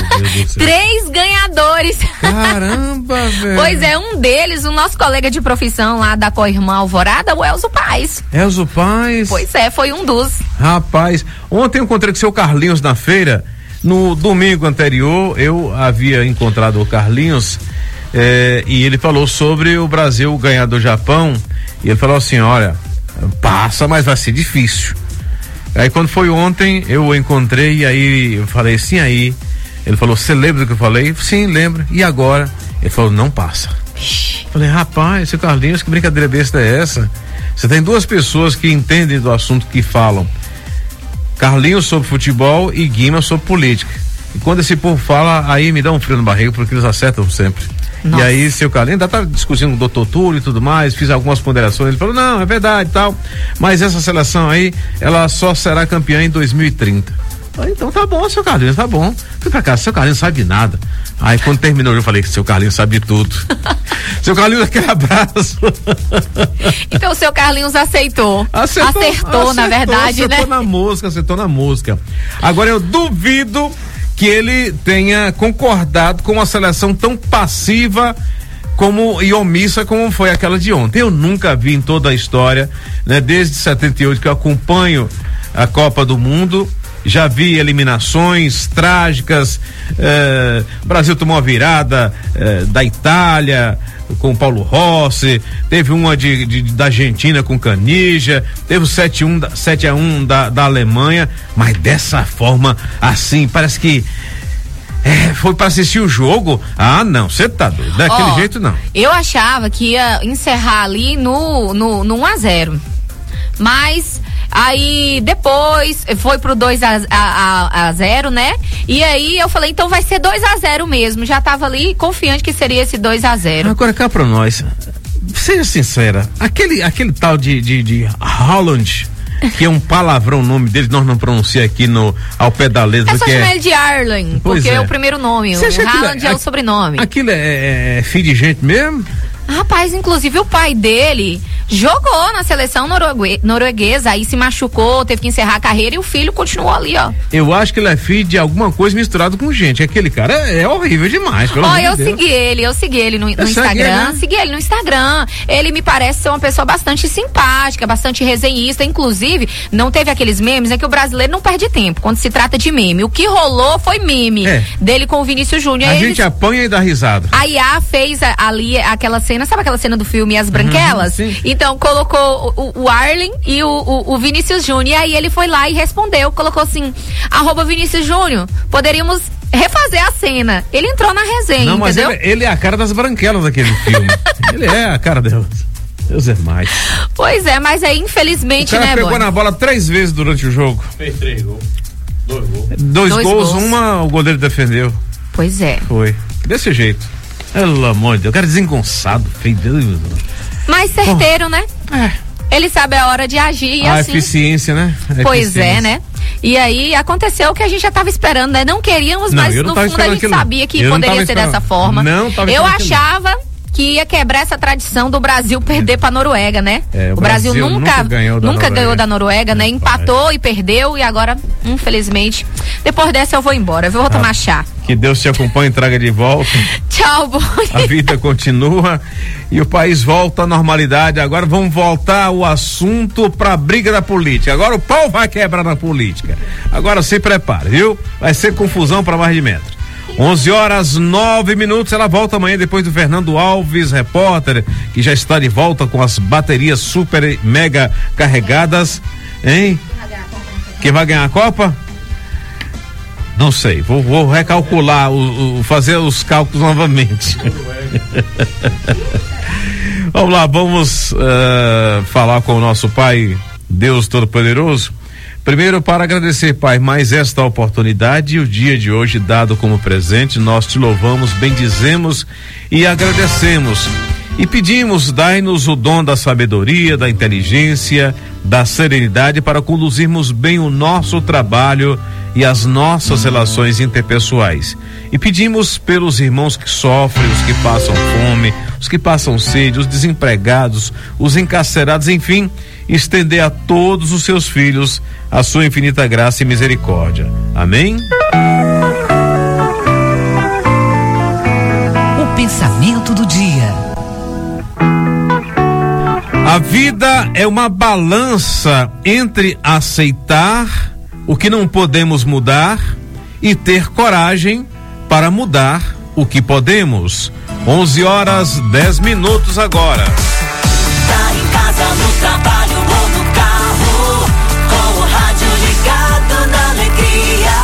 Três ganhadores. Caramba, velho. Pois é, um deles, o nosso colega de profissão lá da Coirmã Alvorada, o Elzo Paes. Elzo Paes? Pois é, foi um dos. Rapaz, ontem eu encontrei com o seu Carlinhos na feira. No domingo anterior, eu havia encontrado o Carlinhos eh, e ele falou sobre o Brasil ganhar do Japão. E ele falou assim: olha, passa, mas vai ser difícil. Aí quando foi ontem, eu o encontrei e aí eu falei assim, aí ele falou: você lembra do que eu falei? Sim, lembro. E agora? Ele falou: não passa. Falei: rapaz, seu Carlinhos, que brincadeira besta é essa? Você tem duas pessoas que entendem do assunto que falam, Carlinhos sobre futebol e Guima sobre política. E quando esse povo fala, aí me dá um frio na barriga, porque eles acertam sempre. Nossa. E aí, seu Carlinhos ainda tá discutindo com o doutor Túlio e tudo mais, fiz algumas ponderações, ele falou: não, é verdade e tal, mas essa seleção aí, ela só será campeã em dois mil e trinta. Falei: então tá bom, seu Carlinhos, tá bom. Fui pra cá, seu Carlinhos sabe de nada. Aí quando terminou, eu falei que seu Carlinhos sabe de tudo. Seu Carlinhos, aquele abraço. Então o seu Carlinhos aceitou. Acertou, acertou, acertou na verdade, acertou né? Acertou na música, acertou na música. Agora eu duvido que ele tenha concordado com uma seleção tão passiva como e omissa como foi aquela de ontem. Eu nunca vi em toda a história, né, desde setenta e oito que eu acompanho a Copa do Mundo. Já vi eliminações trágicas. Eh, o Brasil tomou uma virada eh, da Itália com o Paulo Rossi, teve uma de, de da Argentina com Canija, teve o sete a um da, da Alemanha, mas dessa forma assim, parece que é, foi para assistir o jogo. Ah, não, você tá doido, daquele oh, jeito não. Eu achava que ia encerrar ali no, no, no um a zero, mas aí depois foi pro dois a zero, né? E aí eu falei, então vai ser dois a zero mesmo. Já tava ali confiante que seria esse dois a zero. Agora cá pra nós, seja sincera, aquele, aquele tal de, de, de Haaland, que é um palavrão o nome dele, nós não pronunciamos aqui no, ao pé da letra. É só que chamar é... ele de Arlen, porque é. é o primeiro nome. Você o Haaland é, é o sobrenome. Aquilo é, é filho de gente mesmo? Rapaz, inclusive o pai dele jogou na seleção noruegue, norueguesa, aí se machucou, teve que encerrar a carreira e o filho continuou ali, ó. Eu acho que ele é filho de alguma coisa misturado com gente. Aquele cara é, é horrível demais, pelo amor de eu Deus. segui ele, eu segui ele no, no Instagram, né? segui ele no Instagram. Ele me parece ser uma pessoa bastante simpática, bastante resenhista, inclusive, não teve aqueles memes, é que o brasileiro não perde tempo quando se trata de meme. O que rolou foi meme é. dele com o Vinícius Júnior. A Eles... gente apanha e dá risada. A I A fez a, ali aquela cena, sabe aquela cena do filme As Branquelas? Uhum, então colocou o, o Arlen e o, o, o Vinícius Júnior, e aí ele foi lá e respondeu, colocou assim, arroba Vinícius Júnior, poderíamos refazer a cena. Ele entrou na resenha, não, mas entendeu? Ele, ele é a cara das branquelas daquele filme. Ele é a cara delas. Deus é mais. Pois é, mas aí infelizmente, o cara né, pegou boy? na bola três vezes durante o jogo. Fez três gols. Dois gols. Dois, Dois gols, gols, uma o goleiro defendeu. Pois é. Foi. Desse jeito. Pelo amor de Deus, o cara desengonçado, feio. Mais certeiro, oh. né? É. Ele sabe a hora de agir e a assim. eficiência, né? A pois eficiência. é, né? E aí aconteceu o que a gente já estava esperando, né? Não queríamos, não, mas no fundo a gente sabia que eu poderia ser dessa forma. Não, tava eu achava aquilo. que ia quebrar essa tradição do Brasil perder pra Noruega, né? É, o, o Brasil, Brasil nunca, nunca, ganhou, da nunca ganhou da Noruega, né? Empatou e perdeu, e agora, infelizmente, depois dessa eu vou embora, eu vou ah, tomar chá. Que Deus te acompanhe e traga de volta. Tchau, bom. A vida continua e o país volta à normalidade. Agora vamos voltar o assunto pra briga da política. Agora o pau vai quebrar na política. Agora se prepare, viu? Vai ser confusão pra mais de metro. onze horas, nove minutos, ela volta amanhã depois do Fernando Alves, repórter, que já está de volta com as baterias super mega carregadas, hein? Quem vai ganhar a Copa? Não sei, vou, vou recalcular, o, o, fazer os cálculos novamente. Vamos lá, vamos uh, falar com o nosso Pai, Deus Todo-Poderoso. Primeiro, para agradecer, Pai, mais esta oportunidade e o dia de hoje dado como presente, nós te louvamos, bendizemos e agradecemos. E pedimos, dai-nos o dom da sabedoria, da inteligência, da serenidade para conduzirmos bem o nosso trabalho e as nossas relações interpessoais. E pedimos pelos irmãos que sofrem, os que passam fome, os que passam sede, os desempregados, os encarcerados, enfim, estender a todos os seus filhos a sua infinita graça e misericórdia. Amém? O pensamento do dia. A vida é uma balança entre aceitar o que não podemos mudar e ter coragem para mudar o que podemos. onze horas, dez minutos agora. Tá em casa, no trabalho ou no carro, com o rádio ligado na alegria.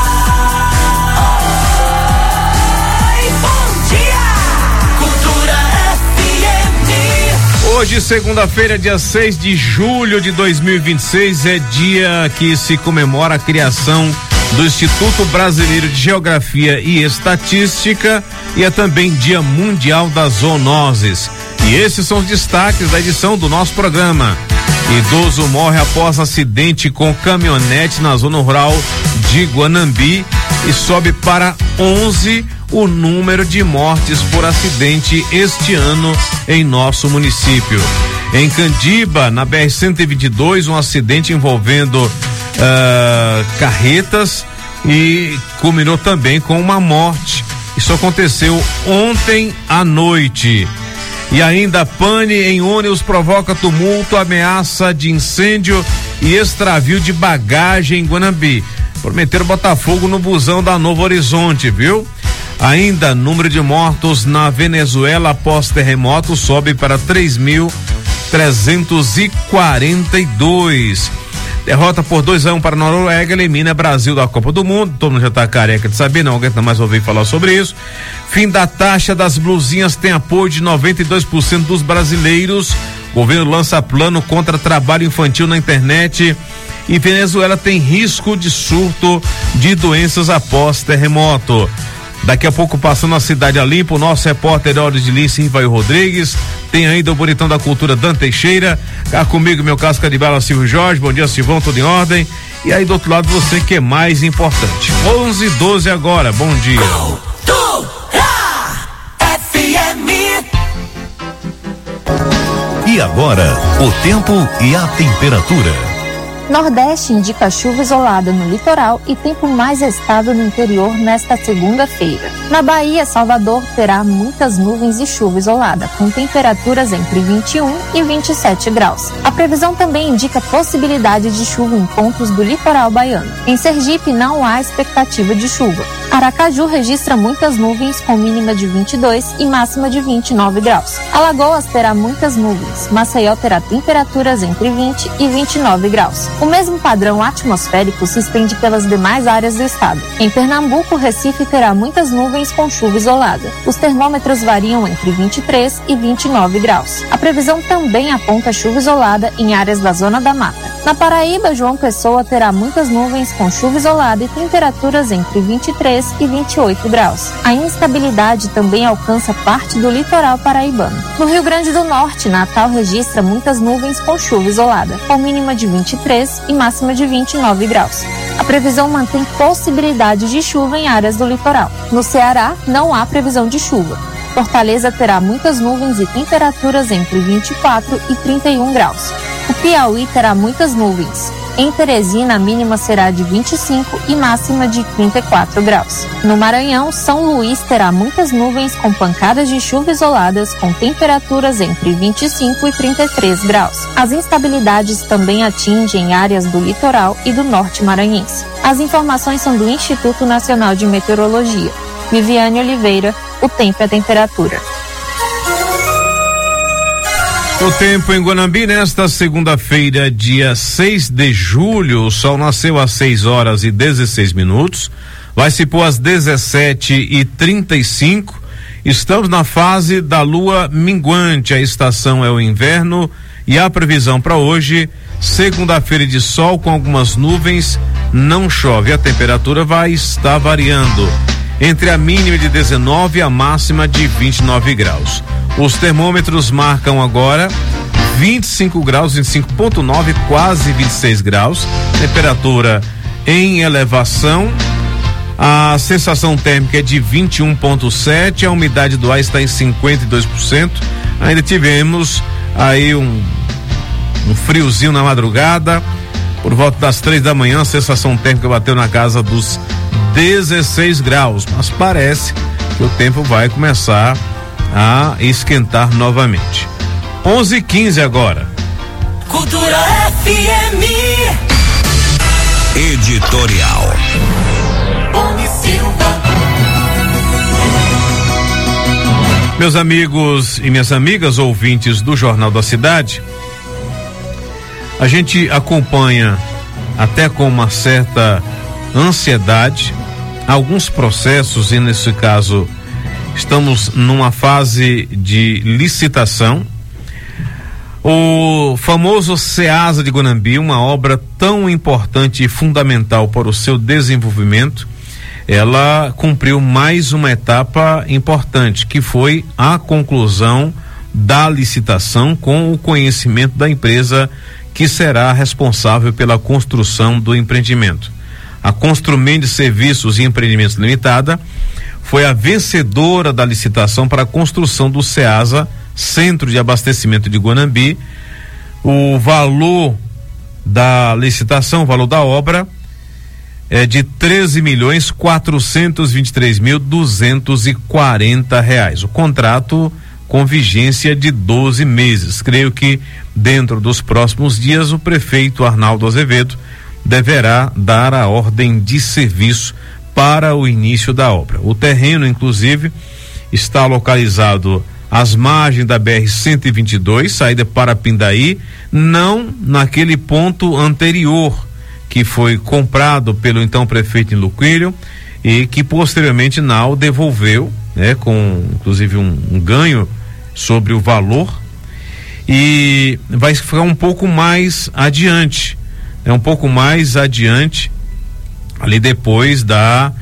Oi, bom dia, Cultura F M. Hoje, segunda-feira, dia seis de julho de dois mil e vinte e seis, é dia que se comemora a criação do Instituto Brasileiro de Geografia e Estatística e é também Dia Mundial das Zoonoses. E esses são os destaques da edição do nosso programa. Idoso morre após acidente com caminhonete na zona rural de Guanambi e sobe para onze o número de mortes por acidente este ano em nosso município. Em Candiba, na B R cento e vinte e dois, um acidente envolvendo uh, carretas e culminou também com uma morte. Isso aconteceu ontem à noite. E ainda pane em ônibus provoca tumulto, ameaça de incêndio e extravio de bagagem em Guanambi. Prometeram botar fogo no busão da Novo Horizonte, viu? Ainda, número de mortos na Venezuela após terremoto sobe para três mil trezentos e quarenta e dois. Derrota por dois a um para a Noruega elimina Brasil da Copa do Mundo. Todo mundo já tá careca de saber, não aguenta mais ouvir falar sobre isso. Fim da taxa das blusinhas tem apoio de noventa e dois por cento dos brasileiros. Governo lança plano contra trabalho infantil na internet. E Venezuela tem risco de surto de doenças após terremoto. Daqui a pouco, passando a cidade a limpo, o nosso repórter Heróis de Lice, Rivaio Rodrigues. Tem ainda o bonitão da cultura Dan Teixeira. Cá comigo, meu casca de bala, Silvio Jorge. Bom dia, Silvão, tudo em ordem. E aí do outro lado, você que é mais importante. onze e doze agora, bom dia. Cultura F M. E agora, o tempo e a temperatura. Nordeste indica chuva isolada no litoral e tempo mais estável no interior nesta segunda-feira. Na Bahia, Salvador terá muitas nuvens e chuva isolada, com temperaturas entre vinte e um e vinte e sete graus. A previsão também indica possibilidade de chuva em pontos do litoral baiano. Em Sergipe, não há expectativa de chuva. Aracaju registra muitas nuvens, com mínima de vinte e dois e máxima de vinte e nove graus. Alagoas terá muitas nuvens. Maceió terá temperaturas entre vinte e vinte e nove graus. O mesmo padrão atmosférico se estende pelas demais áreas do estado. Em Pernambuco, Recife terá muitas nuvens com chuva isolada. Os termômetros variam entre vinte e três e vinte e nove graus. A previsão também aponta chuva isolada em áreas da Zona da Mata. Na Paraíba, João Pessoa terá muitas nuvens com chuva isolada e temperaturas entre vinte e três e vinte e oito graus. A instabilidade também alcança parte do litoral paraibano. No Rio Grande do Norte, Natal registra muitas nuvens com chuva isolada, com mínima de vinte e três e máxima de vinte e nove graus. A previsão mantém possibilidade de chuva em áreas do litoral. No Ceará, não há previsão de chuva. Fortaleza terá muitas nuvens e temperaturas entre vinte e quatro e trinta e um graus. O Piauí terá muitas nuvens. Em Teresina, a mínima será de vinte e cinco e máxima de trinta e quatro graus. No Maranhão, São Luís terá muitas nuvens com pancadas de chuva isoladas, com temperaturas entre vinte e cinco e trinta e três graus. As instabilidades também atingem áreas do litoral e do norte maranhense. As informações são do Instituto Nacional de Meteorologia. Viviane Oliveira, o tempo e a temperatura. O tempo em Guanambi nesta segunda-feira, dia seis de julho, o sol nasceu às seis horas e dezesseis minutos, vai se pôr às dezessete e trinta e cinco. Estamos na fase da lua minguante, a estação é o inverno e a previsão para hoje, segunda-feira de sol com algumas nuvens, não chove, a temperatura vai estar variando entre a mínima de dezenove e a máxima de vinte e nove graus. Os termômetros marcam agora vinte e cinco graus, vinte e cinco vírgula nove, quase vinte e seis graus. Temperatura em elevação. A sensação térmica é de vinte e um vírgula sete, a umidade do ar está em cinquenta e dois por cento. Ainda tivemos aí um, um friozinho na madrugada. Por volta das três da manhã, a sensação térmica bateu na casa dos dezesseis graus, mas parece que o tempo vai começar a esquentar novamente. onze e quinze agora. Cultura F M. Editorial. Boni Silva. Meus amigos e minhas amigas ouvintes do Jornal da Cidade, a gente acompanha até com uma certa ansiedade alguns processos, e nesse caso estamos numa fase de licitação. O famoso SEASA de Guanambi, uma obra tão importante e fundamental para o seu desenvolvimento, ela cumpriu mais uma etapa importante, que foi a conclusão da licitação com o conhecimento da empresa que será responsável pela construção do empreendimento. A Construmendes Serviços e Empreendimentos Limitada foi a vencedora da licitação para a construção do SEASA, Centro de Abastecimento de Guanambi. O valor da licitação, o valor da obra é de treze milhões quatrocentos e vinte e três mil duzentos e quarenta reais. O contrato com vigência de doze meses. Creio que dentro dos próximos dias o prefeito Arnaldo Azevedo deverá dar a ordem de serviço para o início da obra. O terreno, inclusive, está localizado às margens da B R cento e vinte e dois, saída para Pindaí, não naquele ponto anterior que foi comprado pelo então prefeito em Luquilho e que posteriormente Nau devolveu, né, com inclusive um, um ganho sobre o valor, e vai ficar um pouco mais adiante, é um pouco mais adiante, ali depois da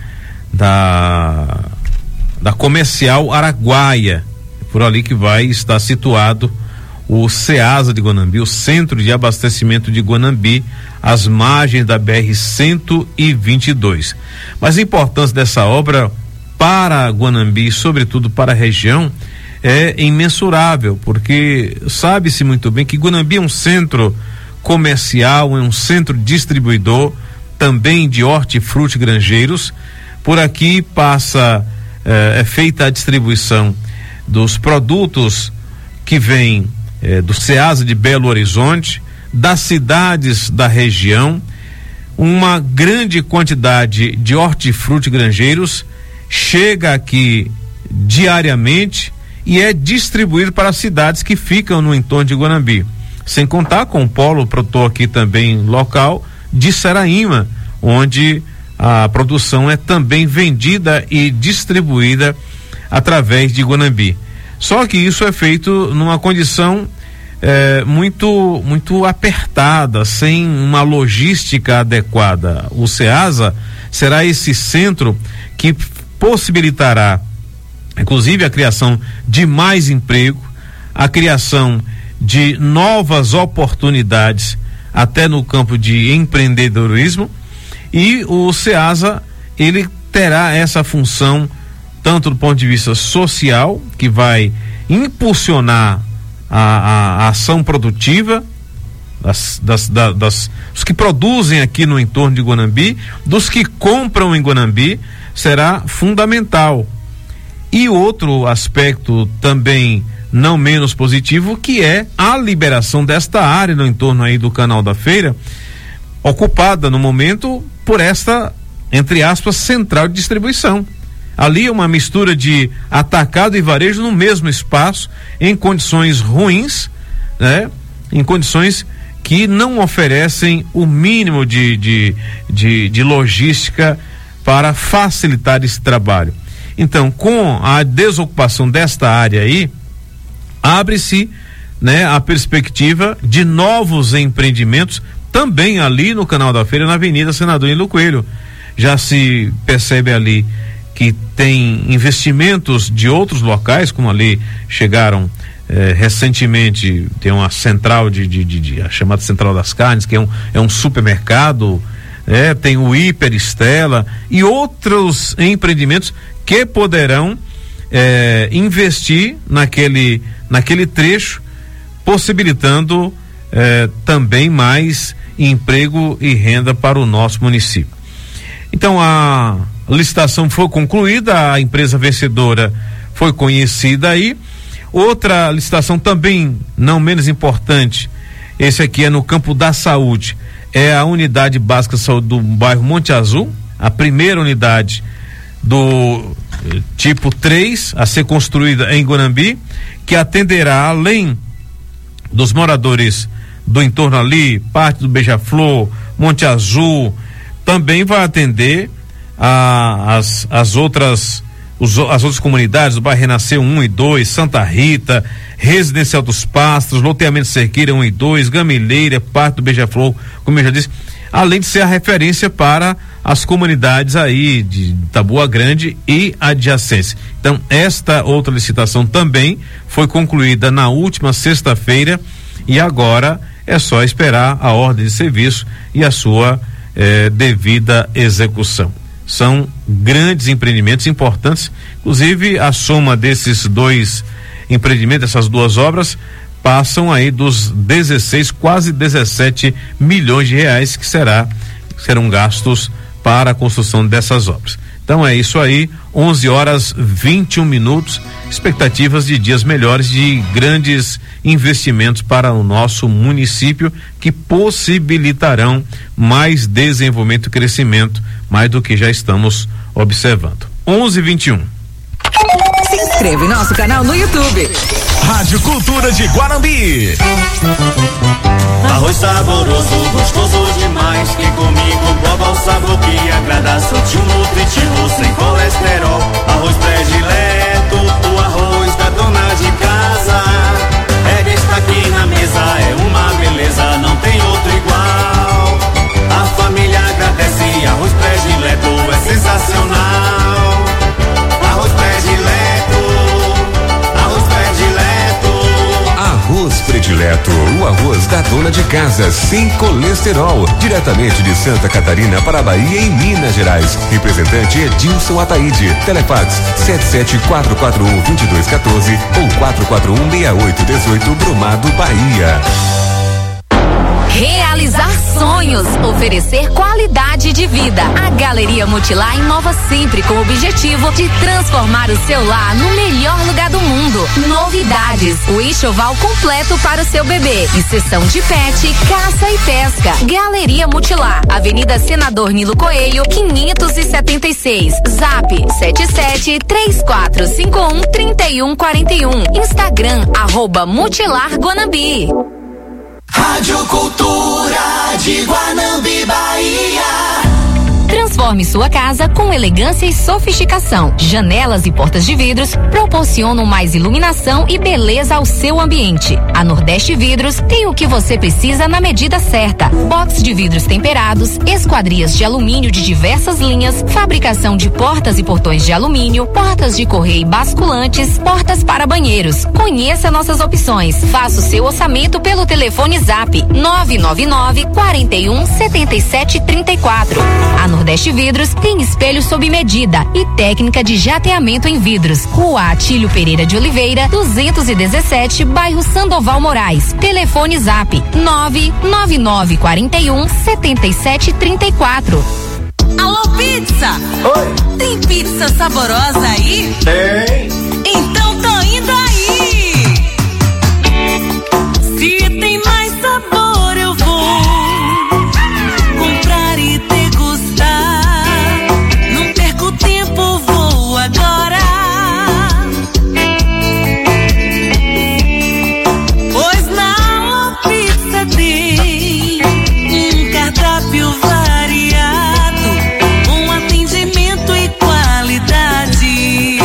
da da Comercial Araguaia, por ali que vai estar situado o Ceasa de Guanambi, o Centro de Abastecimento de Guanambi, às margens da B R cento e vinte e dois. Mas a importância dessa obra para Guanambi, sobretudo para a região, é imensurável, porque sabe-se muito bem que Guanambi é um centro comercial, é um centro distribuidor também de hortifruti granjeiros. Por aqui passa, é, é feita a distribuição dos produtos que vêm eh, do Ceasa de Belo Horizonte, das cidades da região. Uma grande quantidade de hortifruti granjeiros chega aqui diariamente e é distribuído para as cidades que ficam no entorno de Guanambi, sem contar com o polo produtor aqui também local de Saraíma, onde a produção é também vendida e distribuída através de Guanambi. Só que isso é feito numa condição eh, muito muito apertada, sem uma logística adequada. O Ceasa será esse centro que possibilitará, inclusive, a criação de mais emprego, a criação de novas oportunidades, até no campo de empreendedorismo, e o Ceasa, ele terá essa função tanto do ponto de vista social, que vai impulsionar a, a, a ação produtiva das, das, das, das os que produzem aqui no entorno de Guanambi, dos que compram em Guanambi, será fundamental. E outro aspecto também não menos positivo, que é a liberação desta área no entorno aí do Canal da Feira, ocupada no momento por esta, entre aspas, central de distribuição. Ali é uma mistura de atacado e varejo no mesmo espaço, em condições ruins, né? Em condições que não oferecem o mínimo de, de, de, de logística para facilitar esse trabalho. Então, com a desocupação desta área aí, abre-se, né, a perspectiva de novos empreendimentos também ali no Canal da Feira, na Avenida Senador Nilo Coelho. Já se percebe ali que tem investimentos de outros locais, como ali chegaram eh, recentemente, tem uma central de, de, de, de a chamada Central das Carnes, que é um, é um supermercado, eh, tem o Hiper Estela e outros empreendimentos que poderão eh, investir naquele, naquele trecho, possibilitando eh, também mais emprego e renda para o nosso município. Então, a licitação foi concluída, a empresa vencedora foi conhecida aí. Outra licitação também não menos importante, esse aqui é no campo da saúde, é a unidade básica de saúde do bairro Monte Azul, a primeira unidade do eh, tipo três a ser construída em Guanambi, que atenderá, além dos moradores do entorno ali, parte do Beija-Flor, Monte Azul, também vai atender a, as, as outras os, as outras comunidades do bairro Renascer um e dois, Santa Rita, Residencial dos Pastros, Loteamento Cerqueira um e dois, Gamileira, parte do Beija-Flor, como eu já disse, além de ser a referência para as comunidades aí de Taboa Grande e adjacência. Então, esta outra licitação também foi concluída na última sexta-feira e agora é só esperar a ordem de serviço e a sua eh, devida execução. São grandes empreendimentos importantes, inclusive a soma desses dois empreendimentos, essas duas obras, passam aí dos dezesseis, quase dezessete milhões de reais que será, serão gastos para a construção dessas obras. Então é isso aí, onze horas vinte e um minutos, expectativas de dias melhores, de grandes investimentos para o nosso município que possibilitarão mais desenvolvimento e crescimento, mais do que já estamos observando. onze e vinte e um. Se inscreva em nosso canal no YouTube. Rádio Cultura de Guanambi. Arroz saboroso, gostoso demais. Quem comigo prova o sabor que agrada. Sutil, nutritivo, sem colesterol. Arroz predileto, o arroz da dona de casa. É destaque na mesa, é uma beleza, não tem outro igual. A família agradece, arroz predileto é sensacional. Arroz predileto, arroz predileto. Arroz predileto, o arroz da dona de casa, sem colesterol, diretamente de Santa Catarina para a Bahia e Minas Gerais. Representante Edilson Ataíde. Telefax sete sete quatro quatro um dois dois um quatro ou quatro quatro um seis oito um oito, Brumado, Bahia. Realizar sonhos, oferecer qualidade de vida. A Galeria Multilar inova sempre com o objetivo de transformar o seu lar no melhor lugar do mundo. Novidades, o enxoval completo para o seu bebê e seção de pet, caça e pesca. Galeria Multilar, Avenida Senador Nilo Coelho, quinhentos e setenta e seis. Zap sete sete três quatro cinco um três um quatro um. Instagram arroba Multilar Guanambi. Rádio Cultura de Guanambi, Bahia. Transforme sua casa com elegância e sofisticação. Janelas e portas de vidros proporcionam mais iluminação e beleza ao seu ambiente. A Nordeste Vidros tem o que você precisa na medida certa. Box de vidros temperados, esquadrias de alumínio de diversas linhas, fabricação de portas e portões de alumínio, portas de correio basculantes, portas para banheiros. Conheça nossas opções. Faça o seu orçamento pelo telefone Zap nove nove nove, quatro um, sete sete três quatro. A Nordeste Vidros tem espelho sob medida e técnica de jateamento em vidros. Rua Atílio Pereira de Oliveira, duzentos e dezessete, bairro Sandoval Moraes. Telefone Zap nove nove nove, quatro um, sete sete três quatro. Alô, pizza! Oi! Tem pizza saborosa aí? Tem! Então tô indo aí! Se tem mais sabor eu vou comprar e degustar. Não perco tempo, vou agora. Pois na Alô Pizza tem um cardápio variado, um atendimento e qualidade.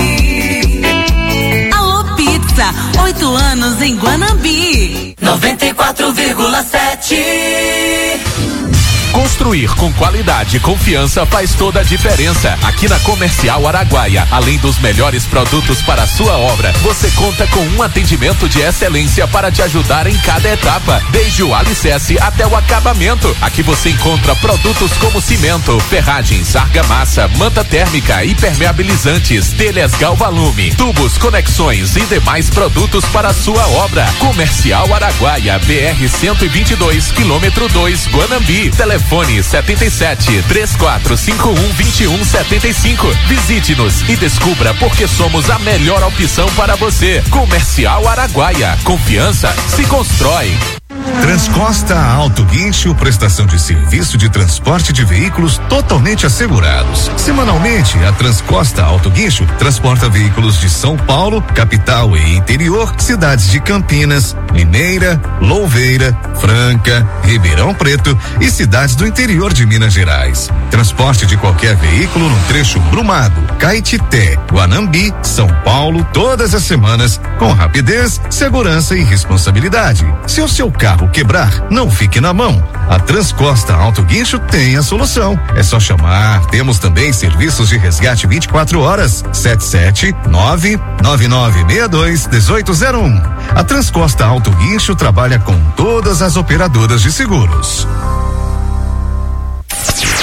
Alô Pizza, oito anos em Guanambi. noventa e quatro vírgula sete. Construir com qualidade e confiança faz toda a diferença. Aqui na Comercial Araguaia, além dos melhores produtos para a sua obra, você conta com um atendimento de excelência para te ajudar em cada etapa, desde o alicerce até o acabamento. Aqui você encontra produtos como cimento, ferragens, argamassa, manta térmica, impermeabilizantes, telhas Galvalume, tubos, conexões e demais produtos para a sua obra. Comercial Araguaia, B R cento e vinte e dois, quilômetro dois, Guanambi. Telefone Telefone sete sete, três quatro cinco um, dois um sete cinco. Visite-nos e descubra porque somos a melhor opção para você. Comercial Araguaia. Confiança se constrói. Transcosta Auto Guincho, prestação de serviço de transporte de veículos totalmente assegurados. Semanalmente, a Transcosta Auto Guincho transporta veículos de São Paulo, capital e interior, cidades de Campinas, Limeira, Louveira, Franca, Ribeirão Preto e cidades do interior de Minas Gerais. Transporte de qualquer veículo no trecho Brumado, Caetité, Guanambi, São Paulo, todas as semanas, com rapidez, segurança e responsabilidade. Se o seu carro quebrar, não fique na mão. A Transcosta Auto Guincho tem a solução. É só chamar. Temos também serviços de resgate vinte e quatro horas. sete sete nove, nove nove seis dois, um oito zero um. A Transcosta Auto Guincho trabalha com todas as operadoras de seguros.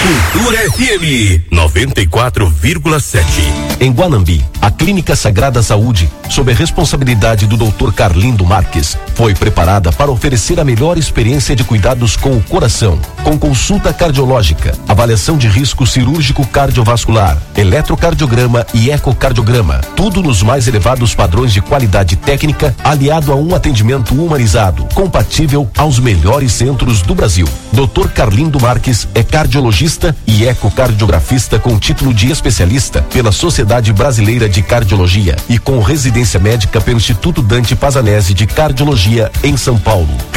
Cultura F M noventa e quatro vírgula sete. Em Guanambi, a Clínica Sagrada Saúde, sob a responsabilidade do doutor Carlindo Marques, foi preparada para oferecer a melhor experiência de cuidados com o coração, com consulta cardiológica, avaliação de risco cirúrgico cardiovascular, eletrocardiograma e ecocardiograma, tudo nos mais elevados padrões de qualidade técnica, aliado a um atendimento humanizado, compatível aos melhores centros do Brasil. doutor Carlindo Marques é cardiologista e ecocardiografista com título de especialista pela Sociedade Brasileira de Cardiologia e com residência médica pelo Instituto Dante Pazanese de Cardiologia em São Paulo.